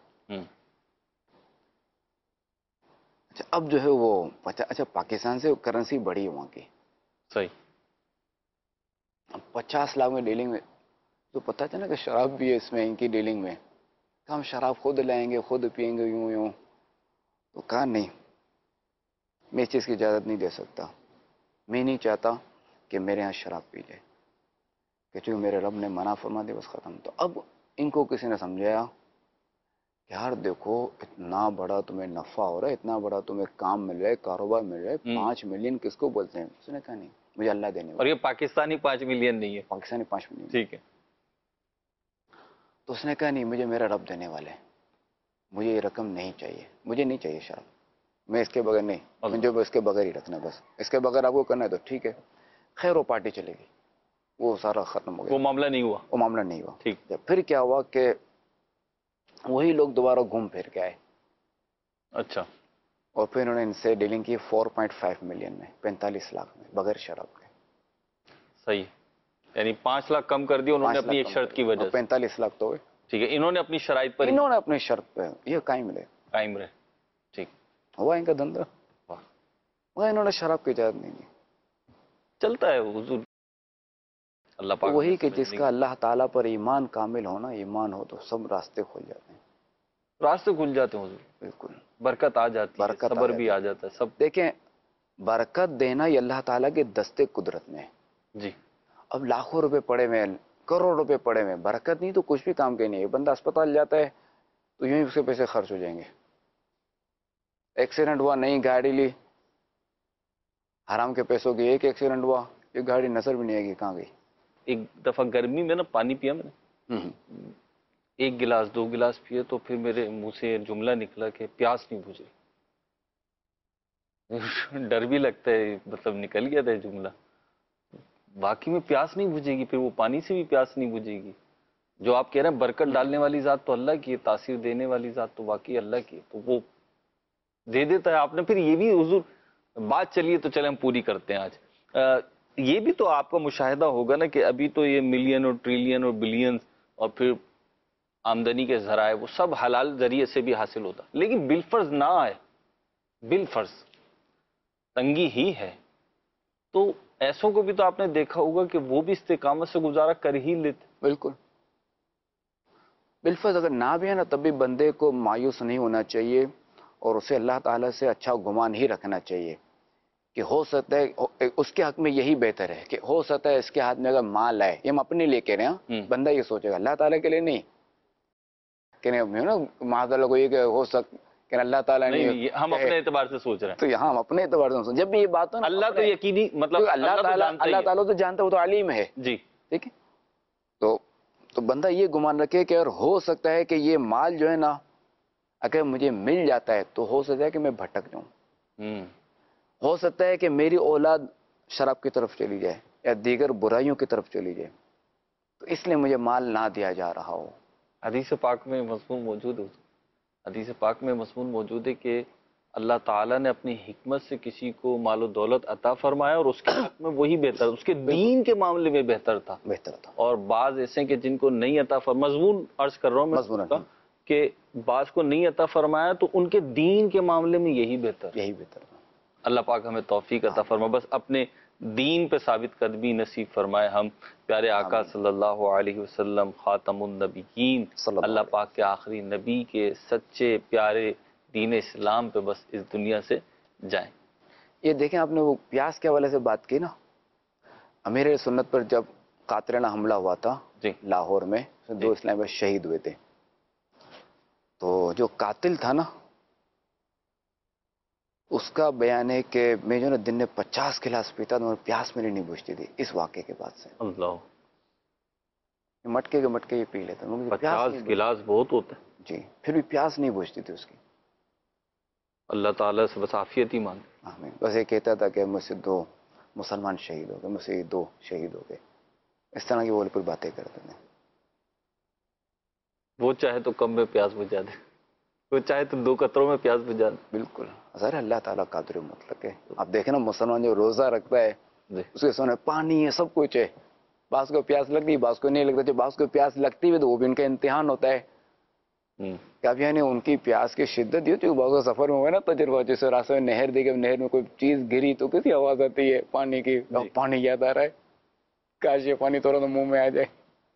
اچھا اب جو ہے وہ اچھا پاکستان سے کرنسی بڑھی ہے وہاں کی، صحیح. اب 50 لاکھ میں ڈیلنگ میں تو پتہ تھا نا کہ شراب بھی ہے اس میں ان کی ڈیلنگ میں. کہ ہم شراب خود لائیں گے، خود پئیں گے، یوں. تو کہا نہیں، میں اس چیز کی اجازت نہیں دے سکتا. میں نہیں چاہتا کہ میرے یہاں شراب پی جائے، کہ چونکہ میرے رب نے منع فرما دیا، بس ختم. تو اب ان کو کسی نے سمجھایا کہ یار دیکھو اتنا بڑا تمہیں نفع ہو رہا ہے، اتنا بڑا تمہیں کام مل رہا ہے، کاروبار مل رہا ہے، 5 ملین کس کو بولتے ہیں؟ اس نے کہا نہیں، مجھے اللہ دینے اور والا. یہ پاکستانی 5 ملین نہیں ہے، پاکستانی 5 ملین. ٹھیک ہے. تو اس نے کہا نہیں، مجھے میرا رب دینے والے، مجھے یہ رقم نہیں چاہیے، مجھے نہیں چاہیے شراب، میں اس کے بغیر نہیں، مجھے اس کے بغیر ہی رکھنا، بس اس کے بغیر آپ کو کرنا ہے تو ٹھیک ہے. خیر وہ پارٹی چلے گی، وہ سارا ختم ہو گیا، وہ معاملہ نہیں ہوا. وہ معاملہ نہیں ہوا. ٹھیک. پھر کیا ہوا کہ وہی لوگ دوبارہ گھوم پھر کے آئے. اچھا. اور پھر انہوں نے ان سے ڈیلنگ کی 4.5 ملین میں، 45 لاکھ میں، بغیر شراب کے. صحیح. یعنی 5 لاکھ کم کر دیا انہوں نے 5 اپنی لاکھ ایک کم شرط کی وجہ سے. 45 لاکھ تو ہوئے. ٹھیک ہے، انہوں نے اپنی شرائط پر انہوں نے اپنی شرط پہ یہ قائم رہے، قائم رہے. ٹھیک. ہوا ان کا دھندا. وہ انہوں نے شراب کی اجازت نہیں دی. چلتا ہے حضور. اللہ پاک وہی کہ جس کا اللہ تعالیٰ پر ایمان کامل ہونا، ایمان ہو تو سب راستے کھل جاتے ہیں، راستے کھل جاتے ہیں حضور. بالکل برکت آ جاتی ہے، برکت صبر آ بھی جاتی آ جاتا ہے، سب. دیکھیں برکت دینا یہ اللہ تعالیٰ کے دستے قدرت میں ہے. جی. اب لاکھوں روپے پڑے ہوئے، کروڑ روپے پڑے ہوئے، برکت نہیں تو کچھ بھی کام کے نہیں ہے. بندہ اسپتال جاتا ہے تو یوں ہی اس کے پیسے خرچ ہو جائیں گے. ایکسیڈنٹ ہوا، نئی گاڑی لی، حرام کے پیسوں کی، ایک ایکسیڈنٹ ہوا، یہ گاڑی نظر بھی نہیں آئے گی کہاں گئی. ایک دفعہ گرمی میں نا پانی پیا میں نے، 1 گلاس 2 گلاس پیے تو پھر میرے منہ سے جملہ نکلا کہ پیاس نہیں بجھے. ڈر بھی لگتا ہے، مطلب نکل گیا تھا یہ جملہ. واقعی میں پیاس نہیں بجھے گی، پھر وہ پانی سے بھی پیاس نہیں بجھے گی. جو آپ کہہ رہے ہیں برکت ڈالنے والی ذات تو اللہ کی ہے، تاثیر دینے والی ذات تو واقعی اللہ کی ہے، تو وہ دے دیتا ہے. آپ نے پھر یہ بھی حضور بات چلیے تو چلے ہم پوری کرتے ہیں آج. یہ بھی تو آپ کا مشاہدہ ہوگا نا کہ ابھی تو یہ ملین اور ٹریلین اور بلین اور پھر آمدنی کے ذرائع وہ سب حلال ذریعے سے بھی حاصل ہوتا، لیکن بالفرض نہ آئے، بالفرض تنگی ہی ہے، تو ایسوں کو بھی تو آپ نے دیکھا ہوگا کہ وہ بھی استقامت سے گزارا کر ہی لیتے. بالکل بالفرض اگر نہ بھی ہے نا تب بھی بندے کو مایوس نہیں ہونا چاہیے اور اسے اللہ تعالیٰ سے اچھا گمان ہی رکھنا چاہیے کہ ہو سکتا ہے اس کے حق میں یہی بہتر ہے کہ ہو سکتا ہے اس کے ہاتھ میں اگر مال آئے، یہ ہم اپنے لیے کہہ رہے ہیں، بندہ یہ سوچے گا، اللہ تعالیٰ کے لیے نہیں کہ نا معاذ اللہ کو یہ کہ ہو سکتا کہ اللہ تعالیٰ نہیں، ہم اپنے اعتبار سے سوچ رہے ہیں. تو یہاں ہم اپنے اعتبار سے جب بھی یہ بات ہو نا اللہ تو یقینی مطلب اللہ تعالیٰ تو جانتا ہے، وہ تو علیم ہے. جی ٹھیک ہے، تو بندہ یہ گمان رکھے کہ اگر ہو سکتا ہے کہ یہ مال جو ہے نا اگر مجھے مل جاتا ہے تو ہو سکتا ہے کہ میں بھٹک جاؤں، ہو سکتا ہے کہ میری اولاد شراب کی طرف چلی جائے یا دیگر برائیوں کی طرف چلی جائے، تو اس لیے مجھے مال نہ دیا جا رہا ہو. حدیث پاک میں مضمون موجود ہے، حدیث پاک میں مضمون موجود ہے کہ اللہ تعالیٰ نے اپنی حکمت سے کسی کو مال و دولت عطا فرمایا اور اس کے حق میں وہی بہتر، اس کے دین کے معاملے میں بہتر تھا. اور بعض ایسے ہیں کہ جن کو نہیں عطا فرمایا، مضمون عرض کر رہا ہوں میں کہ بعض کو نہیں عطا فرمایا تو ان کے دین کے معاملے میں یہی بہتر. اللہ پاک ہمیں توفیق عطا فرمائے، بس اپنے دین پہ ثابت قدمی نصیب فرمائے. ہم پیارے آقا صلی اللہ علیہ وسلم خاتم النبیین، اللہ پاک کے آخری نبی کے سچے پیارے دین اسلام پہ بس اس دنیا سے جائیں. یہ دیکھیں آپ نے وہ پیاس کے حوالے سے بات کی نا، امیر سنت پر جب قاتلانہ حملہ ہوا تھا لاہور میں، 2 اسلامی شہید ہوئے تھے، تو جو قاتل تھا نا اس کا بیان ہے کہ میں جو نا دن میں 50 گلاس پیتا تو پیاس میری نہیں بجھتی تھی اس واقعے کے بعد سے. اللہ، مٹکے کے مٹکے یہ پی لیتا، 50 گلاس بہت ہوتا ہے جی، پھر بھی پیاس نہیں بجھتی تھی اس کی. اللہ تعالیٰ سے بس عافیت ہی مانگ. آمین. بس یہ کہتا تھا کہ مجھ سے 2 مسلمان شہید ہو گئے، مجھ سے 2 شہید ہو گئے، اس طرح کی وہ کوئی باتیں کرتے تھے. وہ چاہے تو کم میں پیاس بجھا دے، وہ چاہے تو 2 قطروں میں پیاس بجھا دے. بالکل ظاہر اللہ تعالیٰ قادر مطلق ہے. آپ دیکھیں نا مسلمان جو روزہ رکھتا ہے اس کے سامنے پانی ہے، سب کچھ ہے، بعض کو پیاس لگتی ہے بعض کو نہیں لگتا، جو بعض کو پیاس لگتی ہے تو وہ بھی ان کا امتحان ہوتا ہے کہ اب یعنی ان کی پیاس کی شدت یہ تو بعض کو سفر میں ہوا نا تجربہ، جیسے راستے میں نہر دیکھے، نہر میں کوئی چیز گری تو کسی آواز آتی ہے پانی کی، پانی یاد آ رہا ہے، کاش یہ پانی تھوڑا تو منہ میں آ جائے.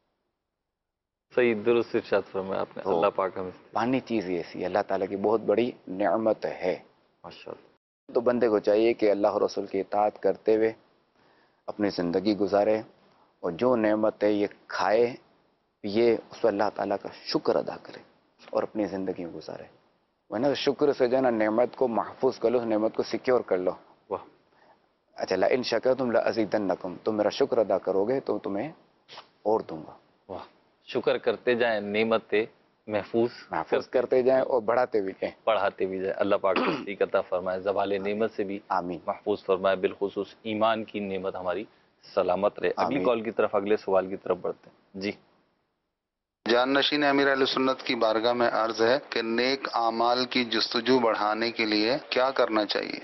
صحیح درست ارشاد فرمایا آپ نے. اللہ پاک ہمیں پانی چیز ایسی ہے، اللہ تعالیٰ کی بہت بڑی نعمت ہے. ماشاءاللہ. تو بندے کو چاہیے کہ اللہ اور رسول کی اطاعت کرتے ہوئے اپنی زندگی گزارے اور جو نعمت ہے یہ کھائے پیے، اس پہ اللہ تعالیٰ کا شکر ادا کرے اور اپنی زندگی میں گزارے. ورنہ شکر سے جو ہے نا نعمت کو محفوظ کر لو، نعمت کو سیکیور کر لو. اچھا لئن شکرتم لازیدنکم، تم میرا شکر ادا کرو گے تو تمہیں اور دوں گا. واہ، شکر کرتے جائیں، نعمتیں محفوظ کرتے جائیں اور بڑھاتے بھی جائیں، پڑھاتے بھی جائیں. اللہ پاک توفیق عطا فرمائے، زوال نعمت سے بھی آمین محفوظ فرمائے، بالخصوص ایمان کی نعمت ہماری سلامت رہے. اگلی کال کی طرف، اگلے سوال کی طرف بڑھتے ہیں. جی جان نشین امیر اہل سنت کی بارگاہ میں عرض ہے کہ نیک اعمال کی جستجو بڑھانے کے لیے کیا کرنا چاہیے؟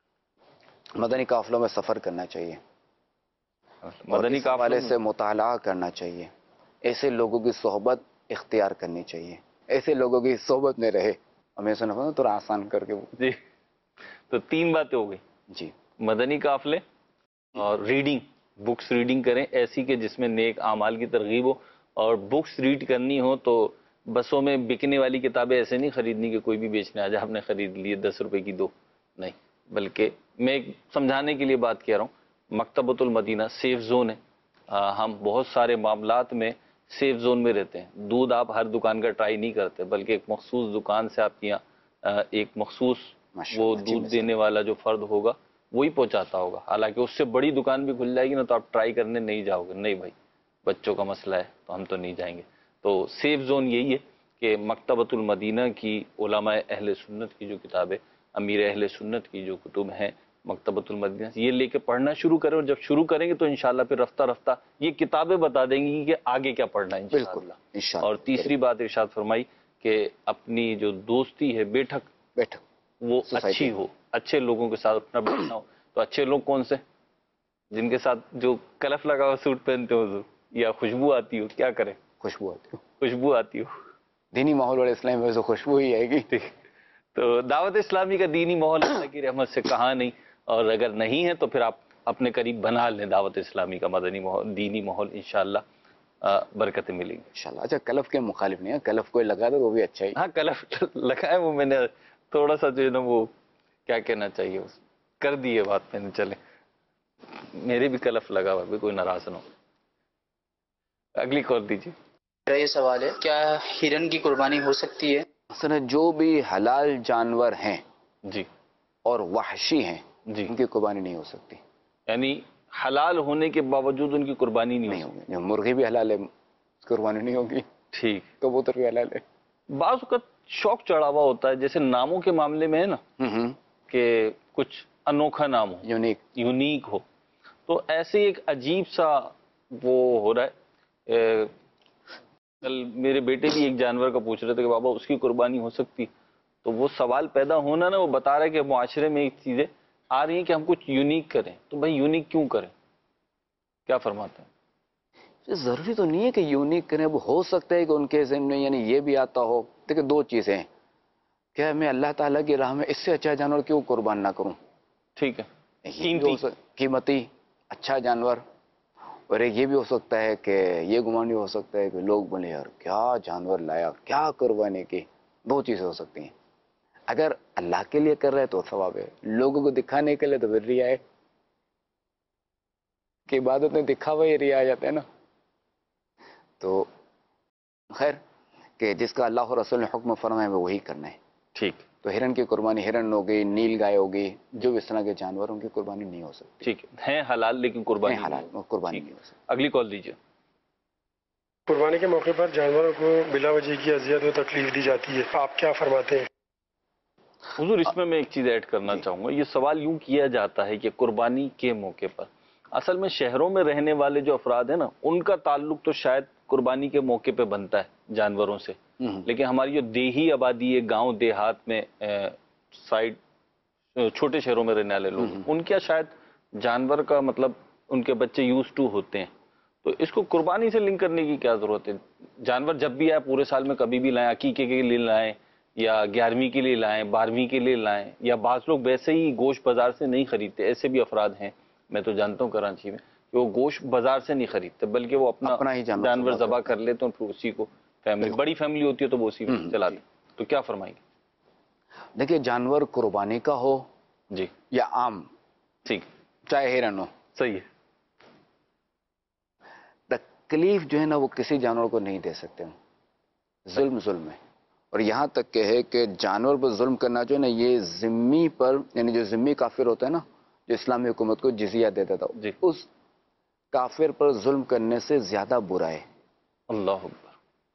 مدنی قافلوں میں سفر کرنا چاہیے، مدنی حوالے سے مطالعہ کرنا چاہیے، ایسے لوگوں کی صحبت اختیار کرنی چاہیے، ایسے لوگوں کی صحبت میں رہے. ہمیں سنا تھوڑا آسان کر کے. جی تو 3 باتیں ہو گئی جی، مدنی قافلے اور ریڈنگ، بکس ریڈنگ کریں ایسی کہ جس میں نیک اعمال کی ترغیب ہو. اور بکس ریڈ کرنی ہو تو بسوں میں بکنے والی کتابیں ایسے نہیں خریدنی کہ کوئی بھی بیچنے آ جائے آپ نے خرید لیے 10 روپے کی 2، نہیں، بلکہ میں ایک سمجھانے کے لیے بات کہہ رہا ہوں. مکتبۃ المدینہ سیف زون ہے. ہم بہت سارے معاملات میں سیف زون میں رہتے ہیں. دودھ آپ ہر دکان کا ٹرائی نہیں کرتے، بلکہ ایک مخصوص دکان سے آپ کے یہاں ایک مخصوص وہ دودھ دینے والا جو فرد ہوگا وہی پہنچاتا ہوگا. حالانکہ اس سے بڑی دکان بھی کھل جائے گی نا تو آپ ٹرائی کرنے نہیں جاؤ گے، نہیں بھائی بچوں کا مسئلہ ہے تو ہم تو نہیں جائیں گے. تو سیف زون یہی ہے کہ مکتبۃ المدینہ کی علماء اہل سنت کی جو کتابیں، امیر اہل سنت کی جو کتب ہیں مکتبۃ المدینہ، یہ لے کے پڑھنا شروع کریں. اور جب شروع کریں گے تو انشاءاللہ پھر رفتہ رفتہ یہ کتابیں بتا دیں گی کہ آگے کیا پڑھنا ہے انشاءاللہ. اور تیسری بات ارشاد فرمائی کہ اپنی جو دوستی ہے بیٹھک وہ اچھی ہو، اچھے لوگوں کے ساتھ اپنا بیٹھنا ہو. تو اچھے لوگ کون سے؟ جن کے ساتھ جو کلف لگا ہوا سوٹ پہنتے ہو یا خوشبو آتی ہو، کیا کریں؟ خوشبو آتی ہو. دینی ماحول والے اسلام میں تو خوشبو ہی آئے گی. تو تو دعوت اسلامی کا دینی ماحول اللہ کی رحمت سے کہاں نہیں، اور اگر نہیں ہے تو پھر آپ اپنے قریب بنا لیں دعوت اسلامی کا مدنی ماحول، دینی ماحول، انشاءاللہ برکتیں ملیں گی انشاءاللہ. اچھا کلف کے مخالف نہیں ہے، کلف کوئی لگا دے وہ بھی اچھا ہی. ہاں کلف لگا ہے، وہ میں نے تھوڑا سا جو ہے نا وہ کیا کہنا چاہیے اس کر دیے بات میں نے. چلے میرے بھی کلف لگا ہوا، بھی کوئی ناراض نہ ہو. اگلی کال دیجیے. میرا یہ سوال ہے، کیا ہرن کی قربانی ہو سکتی ہے؟ اصل جو بھی حلال جانور ہیں جی اور وحشی ہیں جی، ان کی قربانی نہیں ہو سکتی. یعنی حلال ہونے کے باوجود ان کی قربانی نہیں ہوگی. ہوگی. مرغی بھی حلال ہے، قربانی نہیں ہوگی. ٹھیک. کبوتر بھی حلال ہے. بعض اوقات شوق چڑھا ہوا ہوتا ہے، جیسے ناموں کے معاملے میں ہے نا کہ کچھ انوکھا نام ہو، یونیک ہو، تو ایسے ایک عجیب سا وہ ہو رہا ہے. کل میرے بیٹے بھی ایک جانور کا پوچھ رہے تھے کہ بابا اس کی قربانی ہو سکتی، تو وہ سوال پیدا ہونا نا، وہ بتا رہا ہے کہ معاشرے میں ایک چیزیں آ رہی ہیں کہ ہم کچھ یونیک کریں. تو بھائی یونیک کیوں کریں؟ کیا فرماتے ہیں؟ ضروری تو نہیں ہے کہ یونیک کریں. وہ ہو سکتا ہے کہ ان کے ذہن میں یعنی یہ بھی آتا ہو. دیکھیں دو چیزیں ہیں، کہ میں اللہ تعالیٰ کی راہ میں اس سے اچھا جانور کیوں قربان نہ کروں. ٹھیک ہے، قیمتی اچھا جانور. اور ایک یہ بھی ہو سکتا ہے کہ یہ گمان بھی ہو سکتا ہے کہ لوگ بولے یار کیا جانور لایا، کیا قربانی کی. دو چیزیں ہو سکتی ہیں. اگر اللہ کے لیے کر رہے تو ثواب ہے، لوگوں کو دکھانے کے لیے تو پھر ریا ہے. کہ عبادت میں دکھاوا ہی ریا آ جاتا ہے نا. تو خیر کہ جس کا اللہ اور رسول نے حکم فرمایا ہے وہی کرنا ہے. ٹھیک. تو ہرن کی قربانی ہرن ہو گئی، نیل گائے ہوگی، جو اس طرح کے جانور ان کی قربانی نہیں ہو سکتی. ٹھیک ہے حلال لیکن قربانی نہیں حلال، وہ قربانی نہیں ہو سکتی. اگلی کال دیجیے. قربانی کے موقع پر جانوروں کو بلا وجہ کی اذیت و تکلیف دی جاتی ہے، آپ کیا فرماتے ہیں؟ حضور اس میں ایک چیز ایڈ کرنا چاہوں گا. یہ سوال یوں کیا جاتا ہے کہ قربانی کے موقع پر اصل میں شہروں میں رہنے والے جو افراد ہیں نا، ان کا تعلق تو شاید قربانی کے موقع پہ بنتا ہے جانوروں سے، لیکن ہماری جو دیہی آبادی ہے، گاؤں دیہات میں سائڈ چھوٹے شہروں میں رہنے والے لوگ، ان کا شاید جانور کا مطلب ان کے بچے یوز ٹو ہوتے ہیں. تو اس کو قربانی سے لنک کرنے کی کیا ضرورت ہے؟ جانور جب بھی آئے پورے سال میں کبھی بھی لائیں، عقیقے کے لیے لائیں یا 11ویں کے لیے لائیں، 12ویں کے لیے لائیں، یا بعض لوگ ویسے ہی گوشت بازار سے نہیں خریدتے. ایسے بھی افراد ہیں، میں تو جانتا ہوں کراچی میں، کہ وہ گوشت بازار سے نہیں خریدتے بلکہ وہ اپنا ہی جانور ذبح کر لیتے ہیں، پھر اسی کو فیملی بڑی فیملی ہوتی ہے تو وہ اسی میں چلاتے. تو کیا فرمائیں گے؟ دیکھیے جانور قربانی کا ہو جی یا عام، ٹھیک، چاہے ہرن ہو، صحیح ہے. تکلیف جو ہے نا وہ کسی جانور کو نہیں دے سکتے. ظلم ہے. اور یہاں تک کہ ہے کہ جانور پر ظلم کرنا جو ہے نا، یہ ذمی پر، یعنی جو ذمی کافر ہوتا ہے نا، جو اسلامی حکومت کو جزیہ دیتا تھا، اس کافر پر ظلم کرنے سے زیادہ برا ہے. اللہ اکبر.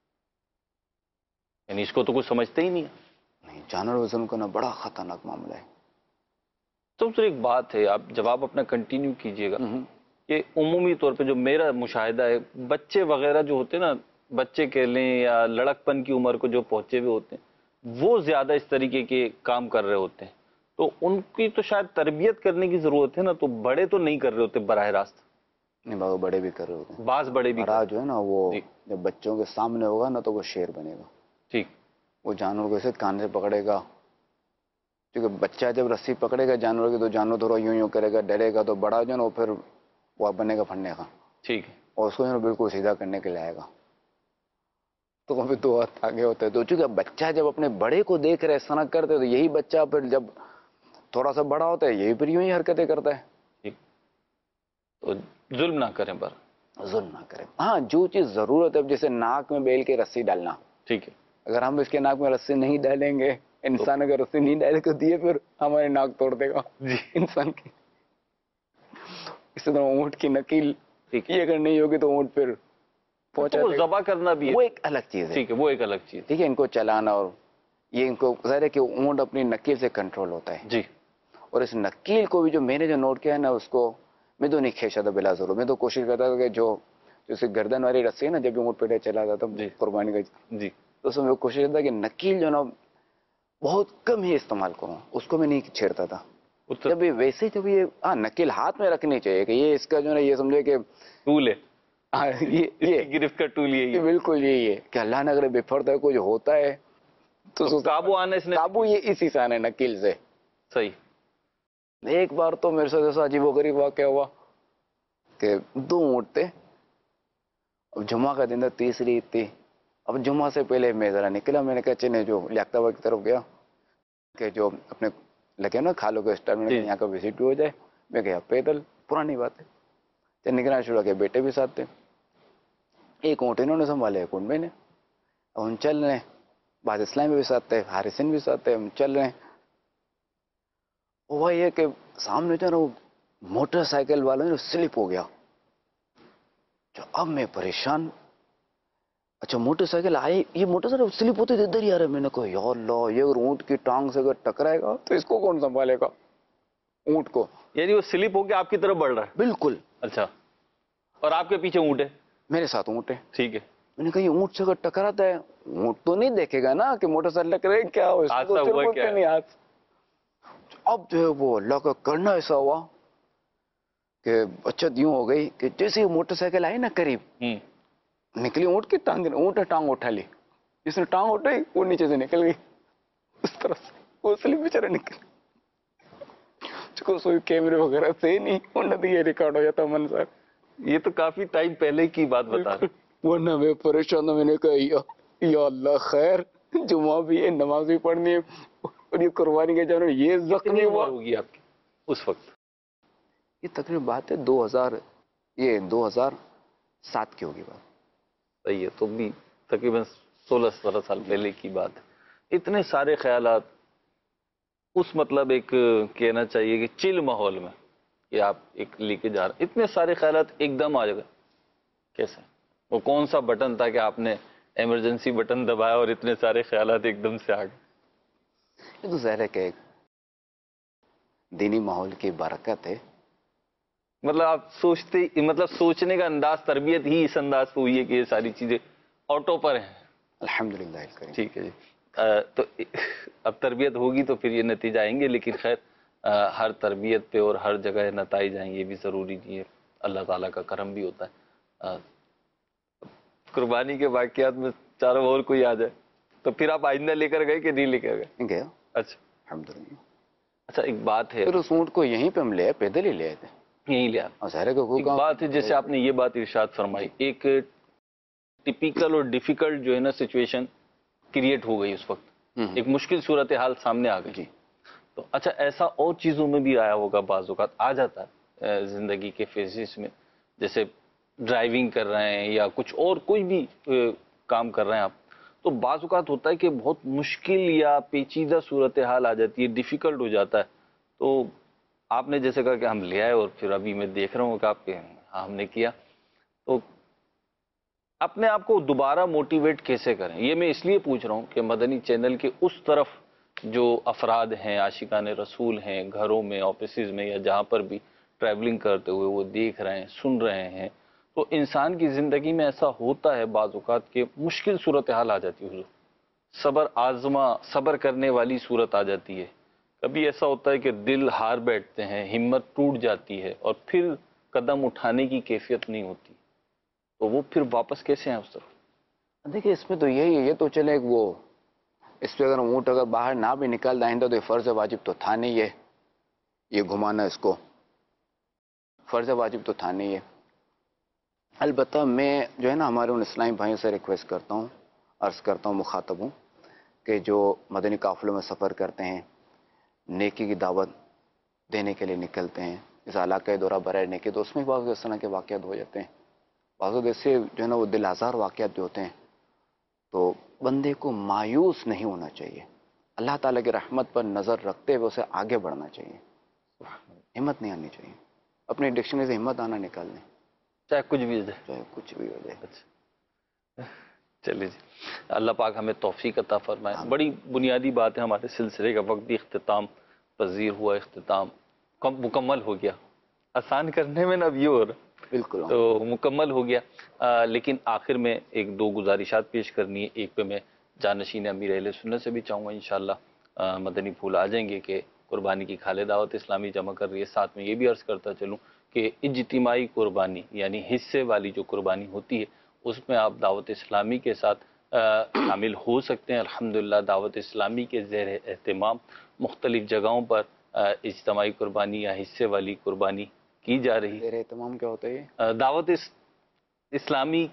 یعنی اس کو تو کچھ سمجھتے ہی نہیں ہے. نہیں، جانور پر ظلم کرنا بڑا خطرناک معاملہ ہے. تو سر ایک بات ہے، آپ جواب اپنا کنٹینیو کیجئے گا، کہ عمومی طور پہ جو میرا مشاہدہ ہے، بچے وغیرہ جو ہوتے ہیں نا، بچے کہہ لیں یا لڑکپن کی عمر کو جو پہنچے ہوئے ہوتے ہیں، وہ زیادہ اس طریقے کے کام کر رہے ہوتے ہیں. تو ان کی تو شاید تربیت کرنے کی ضرورت ہے نا. تو بڑے تو نہیں کر رہے ہوتے براہ راست. نہیں بابا، بڑے بھی کر رہے ہوتے ہیں. بعض بڑے بھی جو ہے نا وہ جب بچوں کے سامنے ہوگا نا تو وہ شیر بنے گا. ٹھیک. وہ جانور کو ایسے کان سے پکڑے گا، کیونکہ بچہ جب رسی پکڑے گا جانور کی تو جانور تھوڑا یوں کرے گا، ڈرے گا. تو بڑا جو ہے نا وہ پھر وہ بنے گا پھڑنے کا. ٹھیک ہے. اور اس کو جو ہے بالکل سیدھا کرنے کے لیے آئے گا. تو ابھی دو ہاتھ آگے ہوتے ہیں. تو چونکہ بچہ جب اپنے بڑے کو دیکھ رہے اس طرح کرتے تو یہی بچہ پھر جب تھوڑا سا بڑا ہوتا ہے یہی پھر یوں ہی حرکتیں کرتا ہے. ٹھیک. تو ظلم نہ کریں پر. ظلم نہ کریں. ہاں جو چیز ضرورت ہے، جیسے ناک میں بیل کے رسی ڈالنا. ٹھیک ہے. اگر ہم اس کے ناک میں رسی نہیں ڈالیں گے، انسان اگر رسی نہیں ڈالے تو دیے پھر ہمارے ناک توڑ دے گا انسان کی. اسی طرح اونٹ کی نکیل یہ اگر نہیں ہوگی تو اونٹ پھر ذبح کرنا بھی وہ ایک الگ چیز ہے. ٹھیک ہے، وہ ایک الگ چیز. ٹھیک ہے، ان کو چلانا، اور یہ ان کو ظاہر ہے کہ اونٹ اپنی نکیل سے کنٹرول ہوتا ہے. جی. اور اس نکیل کو بھی جو میں نے جو نوٹ کیا ہے نا، اس کو میں تو نہیں کھینچا تھا بلا ضرور. میں تو کوشش کرتا تھا کہ جو جیسے گردن والی رسی ہے نا، جب اونٹ پیڑے چلا جاتا قربانی کا، جی، تو اس میں کوشش کرتا کہ نکیل جو نا بہت کم ہی استعمال کروں، اس کو میں نہیں چھیڑتا تھا. جب یہ ویسے جب یہ نکیل ہاتھ میں رکھنی چاہیے کہ یہ اس کا جو ہے یہ سمجھے کہ ٹول ہے، یہ گرفت کا ٹول. یہ بالکل یہی ہے کہ اللہ نے اگر بفرتا ہے کچھ ہوتا ہے تو काबू आना इसने काबू ये इसी से आना है, नकील से। सही। एक बार तो मेरे साथ ऐसा अजीबोगरीब वाक़या हुआ कि 2 ऊँट थे, अब जुम्मा का दिन था, तीसरी ईद थी। अब जुम्मा से पहले मैं ज़रा निकला, मैंने कहा चले जो लियाकताबाद की तरफ गया कि जो अपने लगे ना खालों के स्टाइल में यहाँ का विजिट भी हो जाए। मैं गया पैदल, पुरानी बात है, तो निकलना शुरू किया, बेटे भी साथ थे। एक ऊँट इन्होंने संभाले, एक ऊँट मैंने। अब हम चल रहे हैं, बाद इस्लामी भी साथ थे, हारिसिन भी साथ थे, हम चल रहे हैं। वो ये कि सामने जो है ना वो मोटरसाइकिल वाला जो स्लिप हो गया, जो अब मैं परेशान। अच्छा मोटरसाइकिल आई, ये मोटरसाइकिल स्लिप होते इधर ही आ रहा है। मैंने कहा यार अल्लाह, ये अगर ऊँट की टांग से अगर टकराएगा तो इसको कौन संभालेगा, ऊँट को। यानी वो स्लिप होकर आपकी तरफ बढ़ रहा है? बिल्कुल। अच्छा, और आपके पीछे ऊँट है? मेरे साथ ऊँट है। ठीक है। मैंने कहा ये ऊँट से अगर टकराता है, ऊँट तो नहीं देखेगा ना कि मोटरसाइकिल टकराए, क्या हो हादसा हुआ क्या? नहीं आज। अब जो है वो अल्लाह का करना ऐसा हुआ कि बचत यूं हो गई कि जैसे ही मोटरसाइकिल आई ना करीब, निकली ऊँट की टांग, ऊँट ने टांग उठा ली, जिसने टांग उठाई वो नीचे से निकल गई उस तरफ से, वो स्लिप बेचारा निकल। कोई कैमरे वगैरह से नहीं, वरना तो ये रिकॉर्ड हो जाता मन सर। ये तो काफी टाइम पहले की बात बता रहे। वरना मैं परेशान था। मैंने कहा या अल्लाह खैर, जुम्मा भी है, नमाज भी पढ़नी है, और ये कुर्बानी के जानवर ये जख्मी हुआ होगी आपकी उस वक्त? ये तकरीबन बात है 2007 की होगी बात। सही है, तो भी तकरीबन 16-17 साल पहले की बात है। इतने सारे ख्यालात उस मतलब एक कहना चाहिए कि चिल माहौल में कि आप एक लेके जा रहे, इतने सारे ख्यालात एकदम आ गए कैसे? वो कौन सा बटन था कि आपने इमरजेंसी बटन दबाया और इतने सारे ख्यालात एकदम से आ गए? ये तो ज़ाहिर है कि दीनी माहौल की बरकत है। मतलब आप सोचते, मतलब सोचने का अंदाज, तरबियत ही इस अंदाज पे हुई है कि ये सारी चीजें ऑटो पर हैं। अल्हम्दुलिल्लाह। ठीक है जी। तो अब तरबियत होगी तो फिर ये नतीजा आएंगे, लेकिन खैर हर तरबियत पे और हर जगह नताइज आएंगे ये भी ज़रूरी नहीं है, अल्लाह ताला का करम भी होता है। कुर्बानी के वाक़यात में चारों ओर कोई आ जाए तो फिर आप आइंदा लेकर गए कि नहीं लेकर गए? गया। अच्छा, अल्हम्दुलिल्लाह। अच्छा एक बात है, फिर उस ऊँट को यहीं पे हम ले आए, पैदल ही ले आए थे, यहीं ले आए। एक बात है, जैसे आपने ये बात इरशाद फरमाई, एक टिपिकल और डिफिकल्ट जो है ना सिचुएशन क्रिएट हो गई उस वक्त, एक मुश्किल सूरत हाल सामने आ गई। तो अच्छा ऐसा और चीज़ों में भी आया होगा, बाज़ औक़ात आ जाता है ज़िंदगी के फेजेस में, जैसे ड्राइविंग कर रहे हैं या कुछ और कोई भी काम कर रहे हैं आप, तो बाज़ औक़ात होता है कि बहुत मुश्किल या पेचीदा सूरत हाल आ जाती है, डिफ़िकल्ट हो जाता है। तो आपने जैसे कहा कि हम ले आए और फिर अभी मैं देख रहा हूँ कि आपके हाँ हमने किया, तो अपने आप को दोबारा मोटिवेट कैसे करें? ये मैं इसलिए पूछ रहा हूँ कि मदनी चैनल के उस तरफ जो अफराद हैं, आशिकाने रसूल हैं, घरों में, ऑफिसेज में या जहाँ पर भी ट्रैवलिंग करते हुए वो देख रहे हैं, सुन रहे हैं, तो इंसान की ज़िंदगी में ऐसा होता है बाज़ औक़ात के मुश्किल सूरत हाल आ जाती है, सब्र आज़मा, सब्र करने वाली सूरत आ जाती है। कभी ऐसा होता है कि दिल हार बैठते हैं, हिम्मत टूट जाती है और फिर कदम उठाने की कैफियत नहीं होती, तो वो फिर वापस कैसे आए उस तरफ? देखिए इसमें तो यही है, ये तो चले वो इस पर अगर ऊँट अगर बाहर ना भी निकल आइंदा तो फ़र्ज़ वाजिब तो था नहीं है, ये घुमाना इसको फ़र्ज़ वाजिब तो था नहीं है। अलबत्ता मैं जो है ना हमारे उन इस्लामी भाइयों से रिक्वेस्ट करता हूँ, अर्ज़ करता हूँ, मुखातब हूँ कि जो मदनी काफ़िलों में सफ़र करते हैं, नेकी की दावत देने के लिए निकलते हैं, इस इलाक़े दौरा बरैर नेकी, तो उसमें बाज़ इस तरह के वाक़यात हो जाते हैं। बाज़ ऐसे जो है ना वो दिल आज़ार वाक़यात जो होते हैं, तो बंदे को मायूस नहीं होना चाहिए, अल्लाह ताला की रहमत पर नज़र रखते हुए उसे आगे बढ़ना चाहिए, हिम्मत नहीं आनी चाहिए, अपनी डिक्शनरी से हिम्मत आना निकाल दें, चाहे कुछ भी हो जाए, चाहे कुछ भी हो जाए। अच्छा चलिए जी, अल्लाह पाक हमें तौफीक अता फरमाए। बड़ी बुनियादी बात है, हमारे सिलसिले का वक्त भी इख्तिताम पजीर हुआ, इख्तिताम मुकम्मल हो गया, आसान करने में ना अब ये हो रहा, बिल्कुल तो मुकम्मल हो गया। लेकिन आखिर में एक दो गुजारिशात पेश करनी है। एक पे मैं जानशीन अमीर अहले सुन्नत से भी चाहूँगा इंशाअल्लाह मदनी फूल आ जाएंगे कि कुर्बानी की खाले दावत इस्लामी जमा कर रही है। साथ में ये भी अर्ज़ करता चलूँ कि इज्तिमाई कुर्बानी यानी हिस्से वाली जो कुर्बानी होती है उसमें आप दावत इस्लामी के साथ شامل ہو سکتے ہیں۔ الحمدللہ دعوت اسلامی کے زیر اہتمام مختلف جگہوں پر اجتماعی قربانی یا حصے والی قربانی کی جا رہی ہے۔ زیر اہتمام کیا ہوتا ہے؟ دعوت اسلامی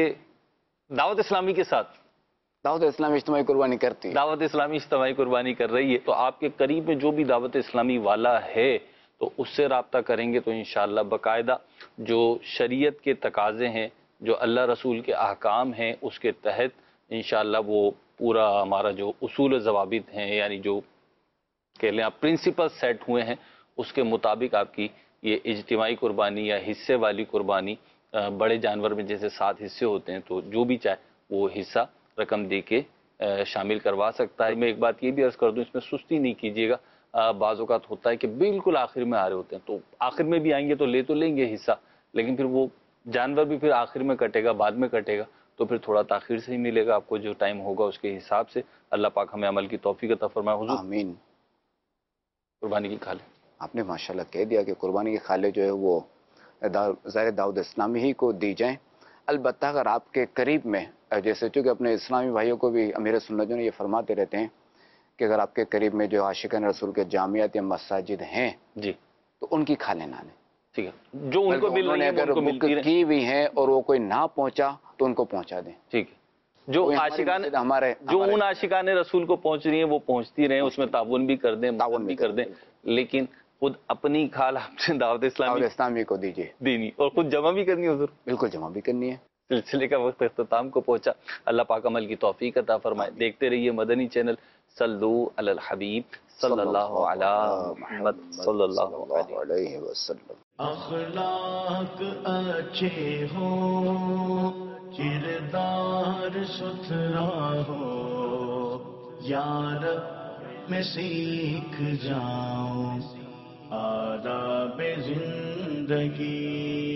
کے ساتھ دعوت اسلامی اجتماعی قربانی کرتی ہے، دعوت اسلامی اجتماعی قربانی کر رہی ہے، تو آپ کے قریب میں جو بھی دعوت اسلامی والا ہے تو اس سے رابطہ کریں گے تو انشاءاللہ باقاعدہ جو شریعت کے تقاضے ہیں، جو اللہ رسول کے احکام ہیں، اس کے تحت انشاءاللہ وہ پورا ہمارا جو اصول و ضوابط ہیں، یعنی جو کہہ لیں آپ پرنسپل سیٹ ہوئے ہیں، اس کے مطابق آپ کی یہ اجتماعی قربانی یا حصے والی قربانی، بڑے جانور میں جیسے 7 حصے ہوتے ہیں تو جو بھی چاہے وہ حصہ رقم دے کے شامل کروا سکتا ہے۔ میں ایک بات یہ بھی عرض کر دوں، اس میں سستی نہیں کیجیے گا۔ بعض اوقات ہوتا ہے کہ بالکل آخر میں آ رہے ہوتے ہیں تو آخر میں بھی آئیں گے تو لیں گے حصہ، لیکن پھر وہ جانور بھی پھر آخر میں کٹے گا، بعد میں کٹے گا، تو پھر تھوڑا تاخیر سے ہی ملے گا آپ کو، جو ٹائم ہوگا اس کے حساب سے۔ اللہ پاک ہمیں عمل کی توفیق عطا فرمائے۔ حضور آمین۔ قربانی کی کھالیں، آپ نے ماشاءاللہ کہہ دیا کہ قربانی کی کھالیں جو ہے وہ ظاہر دعوت اسلامی ہی کو دی جائیں۔ البتہ اگر آپ کے قریب میں، جیسے چونکہ اپنے اسلامی بھائیوں کو بھی امیر سنت جو نے یہ فرماتے رہتے ہیں کہ اگر آپ کے قریب میں جو عاشقان رسول کے جامعات یا مساجد ہیں جی تو ان کی کھالیں نہ لیں، ٹھیک ہے، جو ان کو مل رہی ہے اگر ان کو بک ملتی رہے، کی ہوئی ہیں اور وہ کوئی نہ پہنچا تو ان کو پہنچا دیں۔ ٹھیک ہے، جو کوئی ہماری عاشقان مسجد ہمارے جو ان عاشقان رسول کو پہنچ رہی ہیں وہ پہنچتی رہیں، اس میں تعاون بھی کر دیں، تعاون بھی کر دیں، لیکن خود اپنی کھال آپ سے دعوت اسلامی کو دیجیے، دینی اور خود جمع بھی کرنی حضور۔ بالکل جمع بھی کرنی ہے۔ سلسلے کا وقت اختتام کو پہنچا، اللہ پاک عمل کی توفیق عطا فرمائے۔ دیکھتے رہیے مدنی چینل، صلو علی الحبیب صلی اللہ علی محمد صلی اللہ علیہ وسلم۔ اخلاق اچھے ہوں، کردار ستھرا ہو، یار میں سیکھ جاؤں آداب زندگی۔